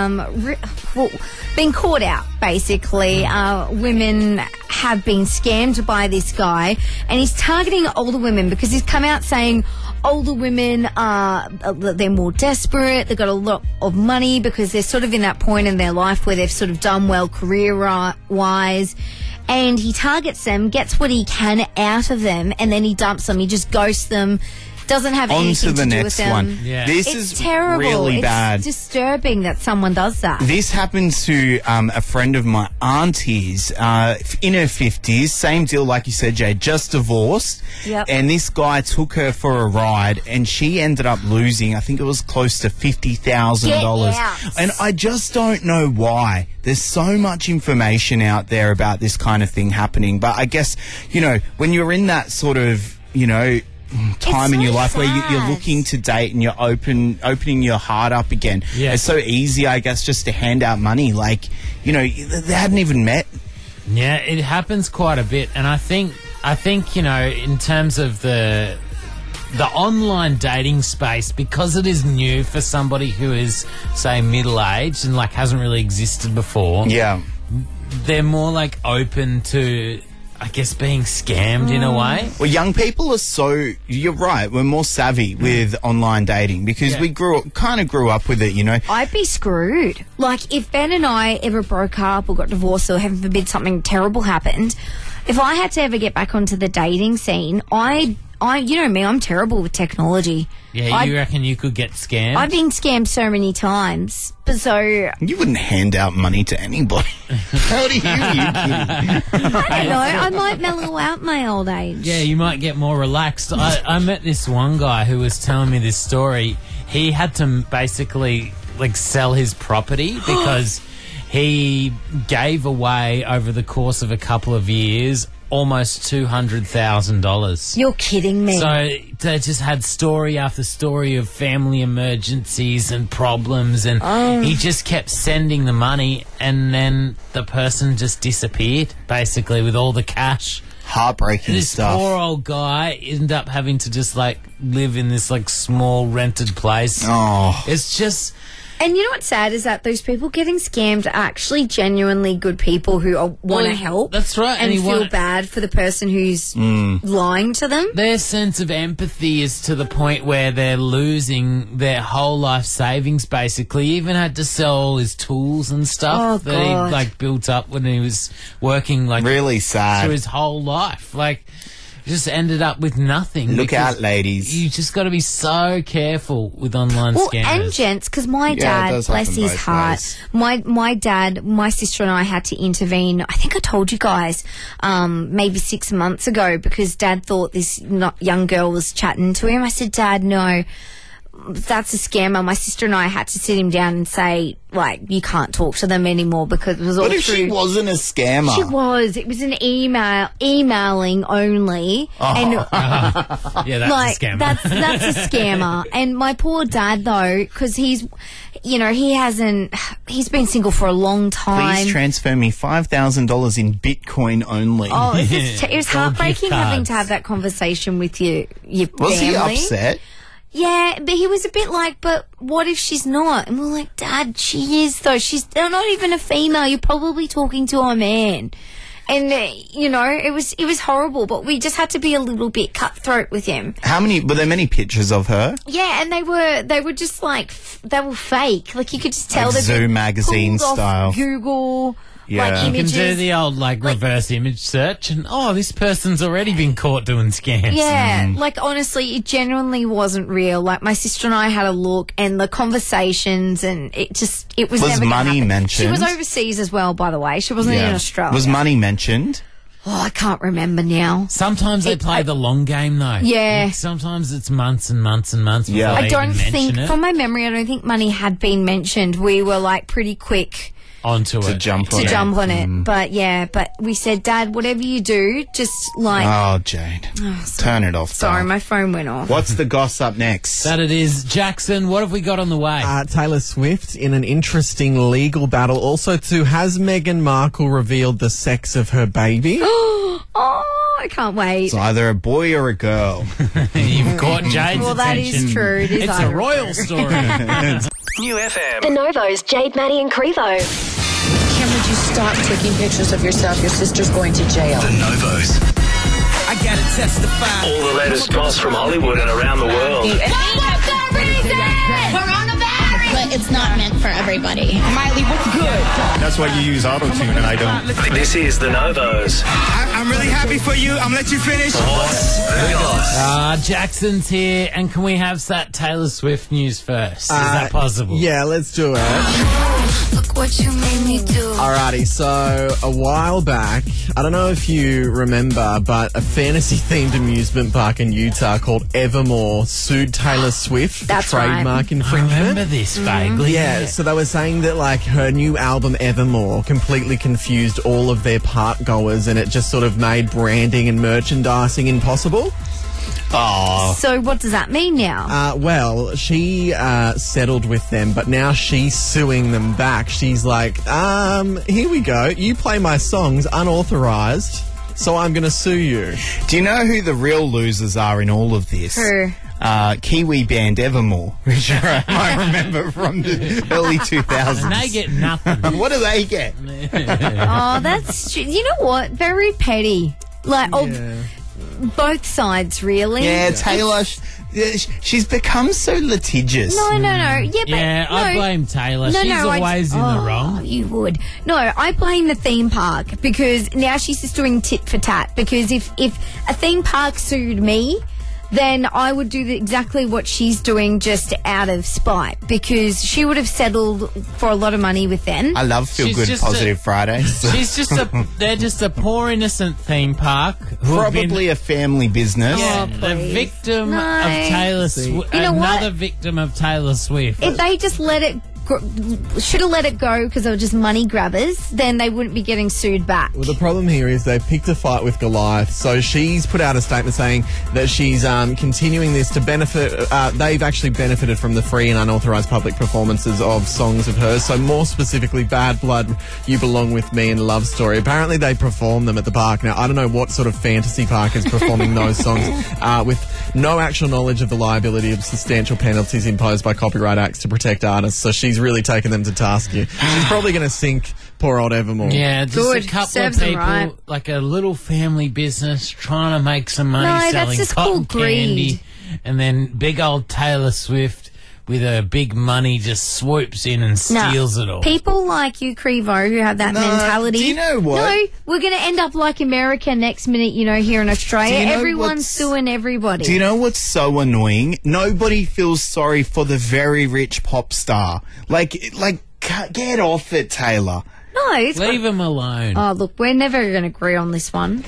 been caught out, basically. Women have been scammed by this guy, and he's targeting older women because he's come out saying older women they're more desperate, they've got a lot of money because they're sort of in that point in their life where they've sort of done well career-wise, and he targets them, gets what he can out of them, and then he dumps them. He just ghosts them. Doesn't have On anything to the to do next with them. one. Yeah. This It's is terrible. really bad. It's disturbing that someone does that. This happened to a friend of my auntie's in her 50s. Same deal, like you said, Jay, just divorced. Yep. And this guy took her for a ride, and she ended up losing, I think it was close to $50,000. Get out. And I just don't know why. There's so much information out there about this kind of thing happening. But I guess, you know, when you're in that sort of, you know, time in so your life where you're sad. looking to date and you're opening your heart up again. Yeah. It's so easy, I guess, just to hand out money. Like, you know, they hadn't even met. Yeah, it happens quite a bit, and I think you know, in terms of the online dating space, because it is new for somebody who is, say, middle-aged and like hasn't really existed before. Yeah. They're more like open to, I guess, being scammed in a way. Well, young people are so, you're right, we're more savvy with online dating because Yeah. we kind of grew up with it, you know. I'd be screwed. Like, if Ben and I ever broke up or got divorced or heaven forbid something terrible happened, if I had to ever get back onto the dating scene, I you know me, I'm terrible with technology. Yeah, you reckon you could get scammed? I've been scammed so many times. But so, You wouldn't hand out money to anybody. How do you kidding? I don't know, I might mellow out my old age. Yeah, you might get more relaxed. I met this one guy who was telling me this story. He had to basically like sell his property because he gave away over the course of a couple of years almost $200,000. You're kidding me. So they just had story after story of family emergencies and problems, and he just kept sending the money, and then the person just disappeared, basically, with all the cash. Heartbreaking This stuff. poor old guy ended up having to just like live in this like small rented place. Oh. It's just... And you know what's sad is that those people getting scammed are actually genuinely good people who want to help. That's right. And he feel want- bad for the person who's lying to them. Their sense of empathy is to the point where they're losing their whole life savings, basically. He even had to sell all his tools and stuff that he God. like built up when he was working like Really sad. through his whole life. Like, just ended up with nothing. Look because out, ladies. You just got to be so careful with online Well, scammers. and gents, because my Yeah, it dad, does bless happen his both heart, ways. my dad, my sister and I had to intervene. I think I told you guys, maybe 6 months ago, because Dad thought this young girl was chatting to him. I said, Dad, no, that's a scammer. My sister and I had to sit him down and say, like, you can't talk to them anymore because it was all What if through. she wasn't a scammer? She was. It was an emailing only, and yeah, that's like a scammer. that's a scammer. And my poor dad, though, because he's, you know, he's been single for a long time. Please transfer me $5,000 in Bitcoin only. Oh, it was heartbreaking gift having cards. to have that conversation with your Was family. he upset? Yeah, but he was a bit like, but what if she's not? And we're like, Dad, she is though. They're not even a female. You're probably talking to a man. And, you know, it was horrible, but we just had to be a little bit cutthroat with him. Were there many pictures of her? Yeah, and they were just like, they were fake. Like, you could just tell Like they'd been Zoo magazine pulled off style. Google, Yeah. like, You You can images. do the old like reverse image search, and this person's already been caught doing scams. Yeah, like honestly, it genuinely wasn't real. Like my sister and I had a look, and the conversations, and it was Was never gonna money happen. mentioned? She was overseas as well, by the way. She wasn't in Australia. Was money mentioned? Oh, I can't remember now. Sometimes they play the long game, though. Yeah. Sometimes it's months and months and months before Yeah. they I don't even mention think, it. from my memory, I don't think money had been mentioned. We were like pretty quick onto To it. jump on to it. jump on it. But yeah, but we said, Dad, whatever you do, just like. Oh, Jade. Turn it off. Sorry, darling. my phone went off. What's the gossip next? That it is. Jackson, what have we got on the way? Taylor Swift in an interesting legal battle. Also, too, has Meghan Markle revealed the sex of her baby? Oh, I can't wait. It's either a boy or a girl. You've caught Jade's Well, that attention. is true. It is It's a either royal story. New FM. The Novos, Jade, Maddie and Crevo. Kim, would you stop taking pictures of yourself? Your sister's going to jail. The Novos. I gotta testify. All the latest goss from Hollywood and around the world. Coronavirus! But it's not meant for everybody. Miley, what's good? That's why you use auto-tune and I don't. This is the Novos. I'm really happy for you. I'm gonna let you finish. Jackson's here, and can we have that Taylor Swift news first? Is that possible? Yeah, let's do it. Look what you made me do. Alrighty, so a while back, I don't know if you remember, but a fantasy-themed amusement park in Utah called Evermore sued Taylor Swift for That's trademark right. infringement. I remember this vaguely. Yeah, so they were saying that like her new album Evermore completely confused all of their park goers, and it just sort of made branding and merchandising impossible. Oh. So what does that mean now? Well, she settled with them, but now she's suing them back. She's like, here we go. You play my songs unauthorized, so I'm going to sue you. Do you know who the real losers are in all of this? Who? Kiwi band Evermore, which I remember from the early 2000s. And they get nothing. What do they get? Oh, that's... You know what? Very petty. Like, both sides, really. Yeah, Taylor, she's become so litigious. No. Yeah, but Yeah, I blame Taylor. She's always in the wrong. You would. No, I blame the theme park because now she's just doing tit for tat. Because if a theme park sued me, then I would do exactly what she's doing just out of spite because she would have settled for a lot of money with them. I love Feel Good Positive Fridays. They're just a poor innocent theme park. Probably a family business. Yeah, the victim of Taylor Swift. You know Another what? victim of Taylor Swift. If they just let it should have let it go because they were just money grabbers, then they wouldn't be getting sued back. Well, the problem here is they picked a fight with Goliath. So she's put out a statement saying that she's continuing this to benefit. They've actually benefited from the free and unauthorized public performances of songs of hers. So more specifically, Bad Blood, You Belong With Me, and Love Story. Apparently they perform them at the park. Now, I don't know what sort of fantasy park is performing those songs with no actual knowledge of the liability of substantial penalties imposed by Copyright Acts to protect artists. So she's really taken them to task here. She's probably going to sink poor old Evermore. Yeah, just Good. a couple Serves of them people, right. like a little family business trying to make some money No, that's selling just cotton called greed. candy. And then big old Taylor Swift with her big money just swoops in and steals it all. People like you, Crevo, who have that mentality. Do you know what? No, we're going to end up like America next minute, here in Australia. Do you know Everyone's what's- suing everybody. Do you know what's so annoying? Nobody feels sorry for the very rich pop star. Like, get off it, Taylor. No, it's Leave him alone. Oh, look, we're never going to agree on this one.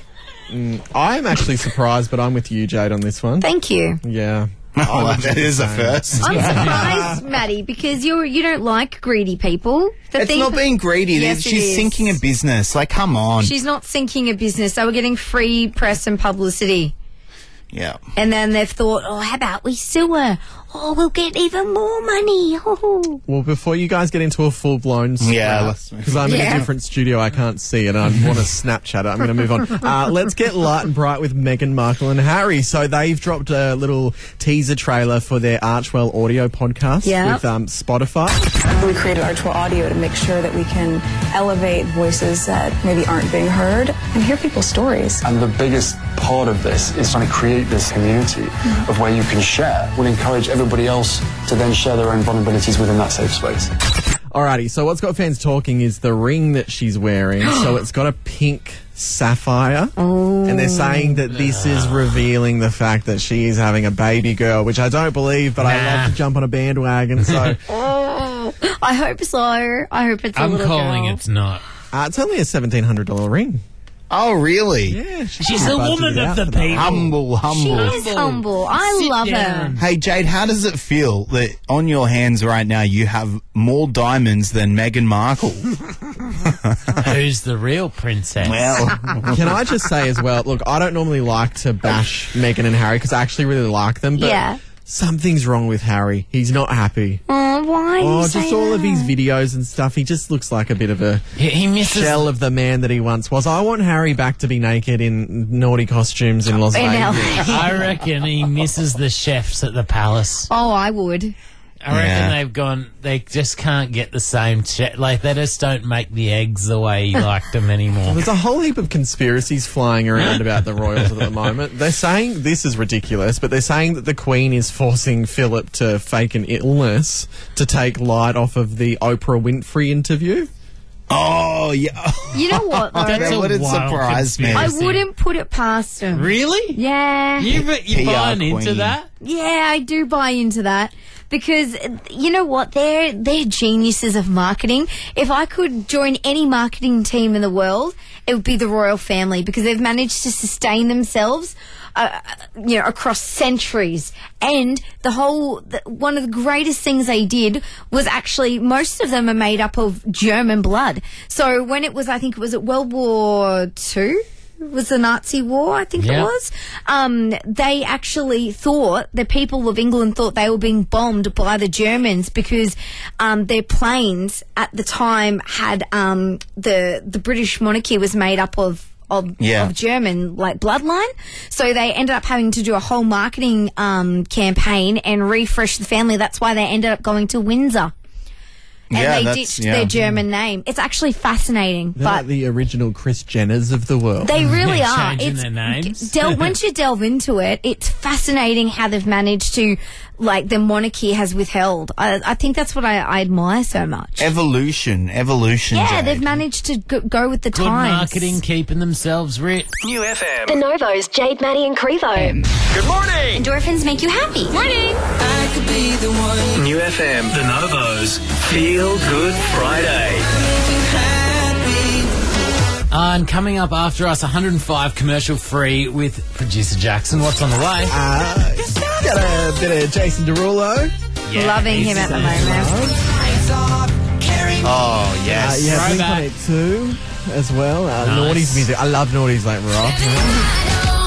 I'm actually surprised, but I'm with you, Jade, on this one. Thank you. Yeah. Oh, that is a first. I'm surprised, Maddie, because you don't like greedy people. It's not being greedy. Yes, it She's is. sinking a business. Like, come on. She's not sinking a business. They were getting free press and publicity. Yeah. And then they've thought, how about we sue her? Oh, we'll get even more money. Oh. Well, before you guys get into a full-blown because I'm in a different studio, I can't see it, and I want to Snapchat it. I'm going to move on. Let's get light and bright with Meghan Markle and Harry. So they've dropped a little teaser trailer for their Archwell audio podcast with Spotify. We created Archwell Audio to make sure that we can elevate voices that maybe aren't being heard and hear people's stories. And the biggest part of this is trying to create this community of where you can share. We'll encourage everybody else to then share their own vulnerabilities within that safe space. Alrighty, so what's got fans talking is the ring that she's wearing. So it's got a pink sapphire. And they're saying that this is revealing the fact that she is having a baby girl, which I don't believe, but I love to jump on a bandwagon. So I hope so. I hope it's a I'm little calling girl. it's not. it's only a $1,700 ring. Oh, really? Yeah, She's a woman of the people. Humble. She is humble. I love her. Hey, Jade, how does it feel that on your hands right now you have more diamonds than Meghan Markle? Who's the real princess? Well, can I just say as well, look, I don't normally like to bash Meghan and Harry because I actually really like them, but something's wrong with Harry. He's not happy. Oh, why? Just all of his videos and stuff. He just looks like a bit of a he misses shell of the man that he once was. I want Harry back to be naked in naughty costumes in Las Vegas. I reckon he misses the chefs at the palace. Oh, I would. I reckon they just can't get the same like they just don't make the eggs the way he liked them anymore. There's a whole heap of conspiracies flying around about the royals at the moment. They're saying, this is ridiculous, but they're saying that the Queen is forcing Philip to fake an illness to take light off of the Oprah Winfrey interview. Oh, yeah. You know what, though? That's a wouldn't wild surprise me. I wouldn't put it past them. Really? Yeah. You PR buying into queen. that? Yeah, I do buy into that. Because, you know what, they're geniuses of marketing. If I could join any marketing team in the world, it would be the royal family, because they've managed to sustain themselves, across centuries. And one of the greatest things they did was actually, most of them are made up of German blood. So when it was, I think it was at World War II, was the Nazi war, I think it was. They actually thought, the people of England thought they were being bombed by the Germans because their planes at the time had the British monarchy was made up of German bloodline. So they ended up having to do a whole marketing campaign and refresh the family. That's why they ended up going to Windsor. And they ditched their German name. It's actually fascinating. They're like the original Kris Jenners of the world. They really are. Changing their names. Once you delve into it, it's fascinating how they've managed to, the monarchy has withheld. I think that's what I admire so much. Evolution. Yeah, Jade. they've managed to go with the Good times. marketing, keeping themselves rich. New FM. The Novos, Jade, Maddie and Crevo. Good morning. Endorphins make you happy. Morning. I could be the one. New FM. The Novos. Feel Good Friday. And coming up after us, 105 commercial free with producer Jackson. What's on the way? Got a bit of Jason Derulo. Loving him at the moment. Oh, yes. Yeah, Throwback. Blink-182 as well. Nice. Naughty's music. I love Naughty's rock.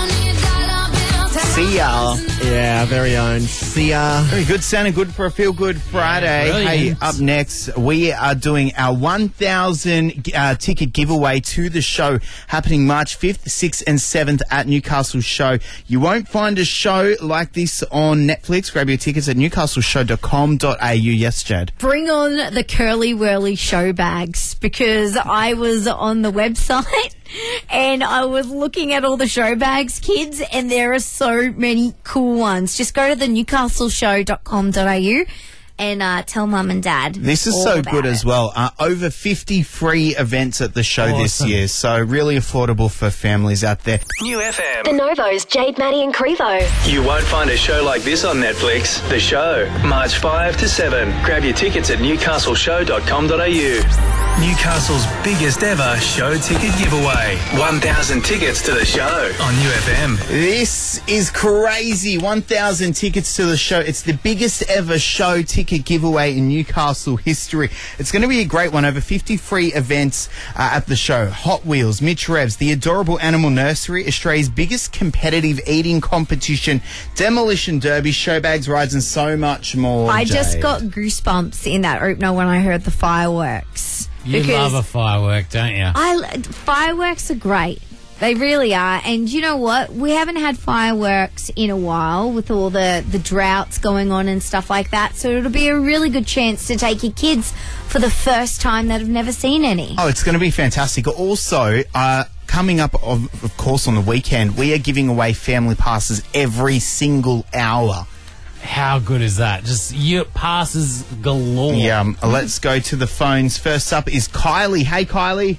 Sia. Yeah, very own Sia. Very good. Sounding good for a Feel Good Friday. Yeah, hey, brilliant. up next, we are doing our 1,000 ticket giveaway to the show happening March 5th, 6th and 7th at Newcastle Show. You won't find a show like this on Netflix. Grab your tickets at newcastleshow.com.au. Yes, Jad. Bring on the curly whirly show bags, because I was on the website and I was looking at all the show bags, kids, and there are so many cool ones. Just go to the newcastleshow.com.au and tell mum and dad. This is all so about good it. as well. Over 50 free events at the show this Awesome. year, so really affordable for families out there. New FM. The Novos, Jade, Maddie and Crevo. You won't find a show like this on Netflix. The Show, March 5 to 7. Grab your tickets at newcastleshow.com.au. Newcastle's biggest ever show ticket giveaway. 1,000 tickets to the show on New FM. This is crazy. 1,000 tickets to the show. It's the biggest ever show ticket giveaway in Newcastle history. It's going to be a great one. Over 50 free events at the show. Hot Wheels, Mitch Revs, the Adorable Animal Nursery, Australia's biggest competitive eating competition, Demolition Derby, show bags, rides and so much more. I just Jade. got goosebumps in that opener when I heard the fireworks. You love a firework, don't you? Fireworks are great. They really are. And you know what? We haven't had fireworks in a while with all the droughts going on and stuff like that. So it'll be a really good chance to take your kids for the first time that have never seen any. Oh, it's going to be fantastic. Also, coming up, of course, on the weekend, we are giving away family passes every single hour. How good is that? Just your passes galore. Yeah, let's go to the phones. First up is Kylie. Hey, Kylie.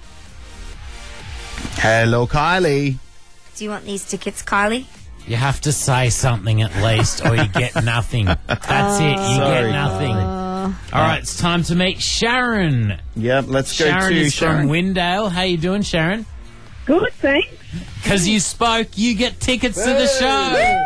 Hello, Kylie. Do you want these tickets, Kylie? You have to say something at least, or you get nothing. That's it. You Sorry, get nothing. All right, it's time to meet Sharon. Yep, let's go Sharon to is Sharon. from Windale. How you doing, Sharon? Good, thanks. Because you spoke, you get tickets to the show.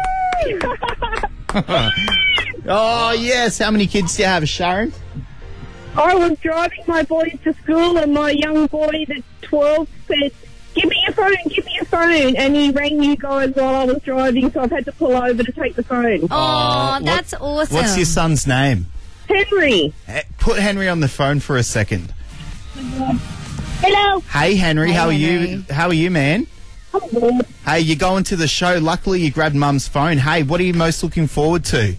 Oh, yes. How many kids do you have, Sharon? I was driving my boys to school and my young boy that's 12 said, give me your phone, and he rang you guys while I was driving, so I've had to pull over to take the phone. Oh, that's awesome. What's your son's name? Henry. Put Henry on the phone for a second. Hello. Hey, Henry. Hey, How are Henry. you? How are you, man? I'm good. Hey, you're going to the show. Luckily, you grabbed Mum's phone. Hey, what are you most looking forward to?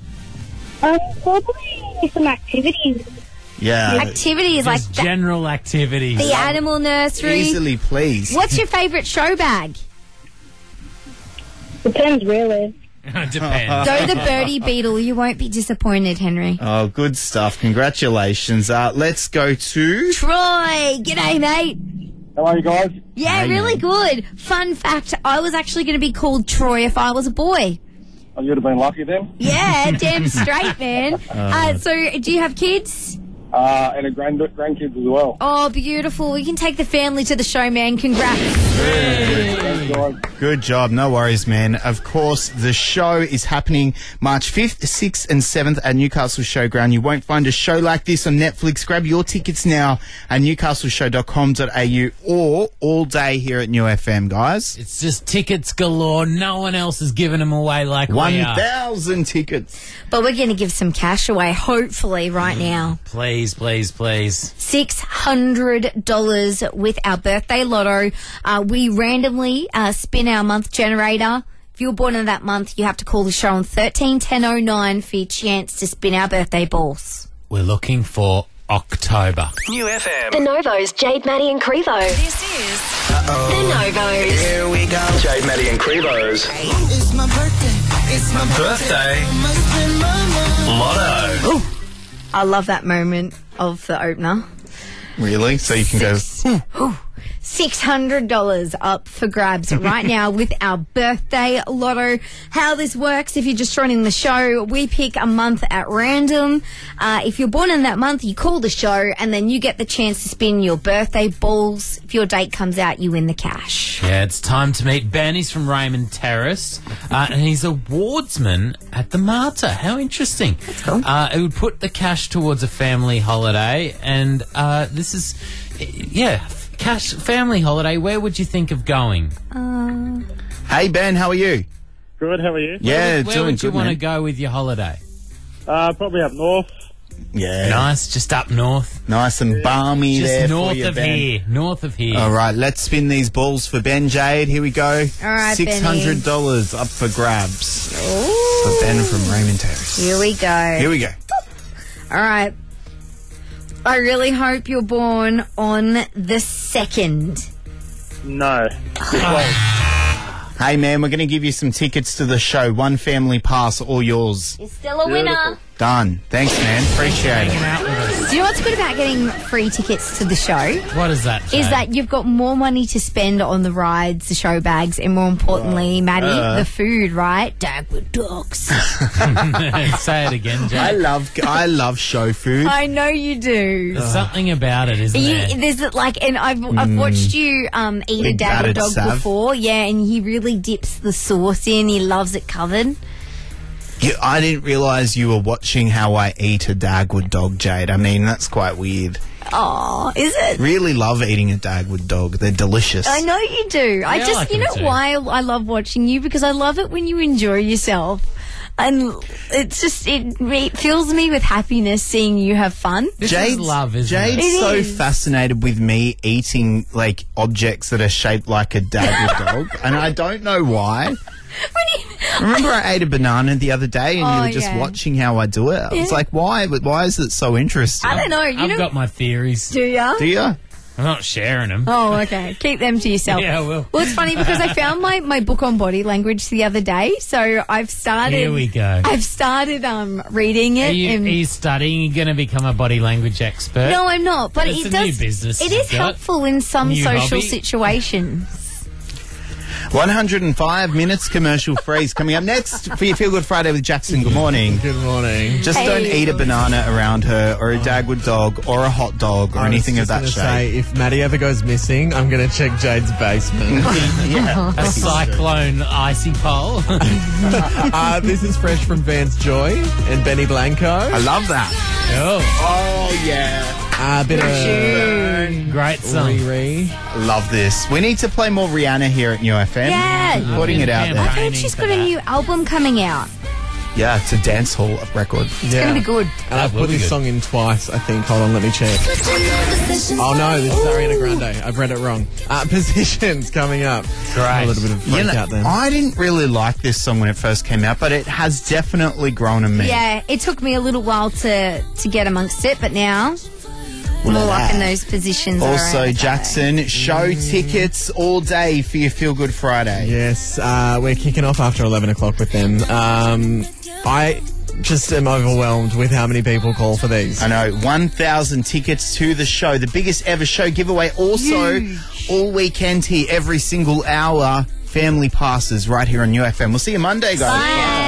Probably some activities. Yeah. Activities like Just general activities. the animal nursery. Easily, please. What's your favourite show bag? Depends, really. Depends. Go the birdie beetle. You won't be disappointed, Henry. Oh, good stuff. Congratulations. Let's go to... Troy, g'day, mate. How are you guys? Yeah, Hey, really man. good. Fun fact, I was actually going to be called Troy if I was a boy. Oh, you'd have been lucky then. Yeah, damn straight, man. So, do you have kids? And a grandkids as well. Oh, beautiful. You can take the family to the show, man. Congrats. Thanks, guys. Good job. No worries, man. Of course, the show is happening March 5th, 6th and 7th at Newcastle Showground. You won't find a show like this on Netflix. Grab your tickets now at newcastleshow.com.au or all day here at New FM, guys. It's just tickets galore. No one else is giving them away like we are. 1,000 tickets. But we're going to give some cash away, hopefully, right now. Please, please, please. $600 with our birthday lotto. We randomly spin our month generator. If you're born in that month, you have to call the show on 131009 for your chance to spin our birthday balls. We're looking for October. New FM. The Novo's Jade, Maddie and Crevo. This is The Novos. Here we go. Jade, Maddie and Crevo's It's my birthday. It's my birthday lotto. Ooh, I love that moment of the opener. Really? So you can go... $600 up for grabs right now with our birthday lotto. How this works, if you're just joining the show, we pick a month at random. If you're born in that month, you call the show and then you get the chance to spin your birthday balls. If your date comes out, you win the cash. Yeah, it's time to meet Ben. He's from Raymond Terrace, and he's a wardsman at the Mater. How interesting. That's cool. It would put the cash towards a family holiday, and this is, cash family holiday. Where would you think of going? Hey, Ben, how are you? Good, how are you? Yeah, Where doing would you good, want to man. go with your holiday? Probably up north. Yeah. Nice, just up north. Nice and balmy Just there north for you, of Ben. here. North of here. All right, let's spin these balls for Ben, Jade. Here we go. All right, $600 up for grabs for Ben from Raymond Terrace. Here we go. Here we go. All right. I really hope you're born on the 2nd. No. Hey, man, we're going to give you some tickets to the show. One family pass, all yours. You're still a winner. Done. Thanks, man. Appreciate it. Do you know what's good about getting free tickets to the show? What is that, Is Jade? that you've got more money to spend on the rides, the show bags, and more importantly, Maddie, the food, right? Dagwood dogs. Say it again, Jade. I love show food. I know you do. There's something about it, isn't there? There's like, and I've watched you eat a Big Dagwood battered dog sav. before, yeah, and he really dips the sauce in. He loves it covered. I didn't realise you were watching how I eat a Dagwood dog, Jade. I mean, that's quite weird. Oh, is it? Really love eating a Dagwood dog. They're delicious. I know you do. I just, like you them know too. why I love watching you? Because I love it when you enjoy yourself. And it's just, it fills me with happiness seeing you have fun. This is love, isn't Jade's it? so is. fascinated with me eating, like, objects that are shaped like a Dagwood dog, and I don't know why. Remember I ate a banana the other day and you Oh, were just yeah. watching how I do it? I was Yeah. like, why? But why is it so interesting? I don't know. I've got my theories. Do ya? Do you? I'm not sharing them. Oh, okay. Keep them to yourself. Yeah, I will. Well, it's funny because I found my book on body language the other day, so I've started. Here we go. I've started reading it. Are you studying? You're going to become a body language expert? No, I'm not. But It's it a new does. business It you've is got. helpful in some New social hobby. situations. 105 minutes commercial freeze coming up next for your Feel Good Friday with Jackson. Good morning. Good morning. Just don't Hey. eat a banana around her or a Dagwood dog or a hot dog or anything of that I was shape. just gonna say, if Maddie ever goes missing, I'm going to check Jade's basement. Yeah. A cyclone icy pole. This is fresh from Vance Joy and Benny Blanco. I love that. Oh, yeah. A bit of Great song. Riri. Love this. We need to play more Rihanna here at New FM. Yeah. Putting it out I there. heard she's got a new album coming out. Yeah, it's a dance hall record. It's going to be good. And I've will put be this good. song in twice, I think. Hold on, let me check. Oh no, this is Ariana Grande. I've read it wrong. Positions coming up. Great. A little bit of freak out then. I didn't really like this song when it first came out, but it has definitely grown on me. Yeah, it took me a little while to get amongst it, but now We'll lock in those positions. Also, Jackson, show tickets all day for your Feel Good Friday. Yes, we're kicking off after 11 o'clock with them. I just am overwhelmed with how many people call for these. I know, 1,000 tickets to the show, the biggest ever show giveaway. Also, all weekend here, every single hour, family passes right here on UFM. We'll see you Monday, guys. Bye.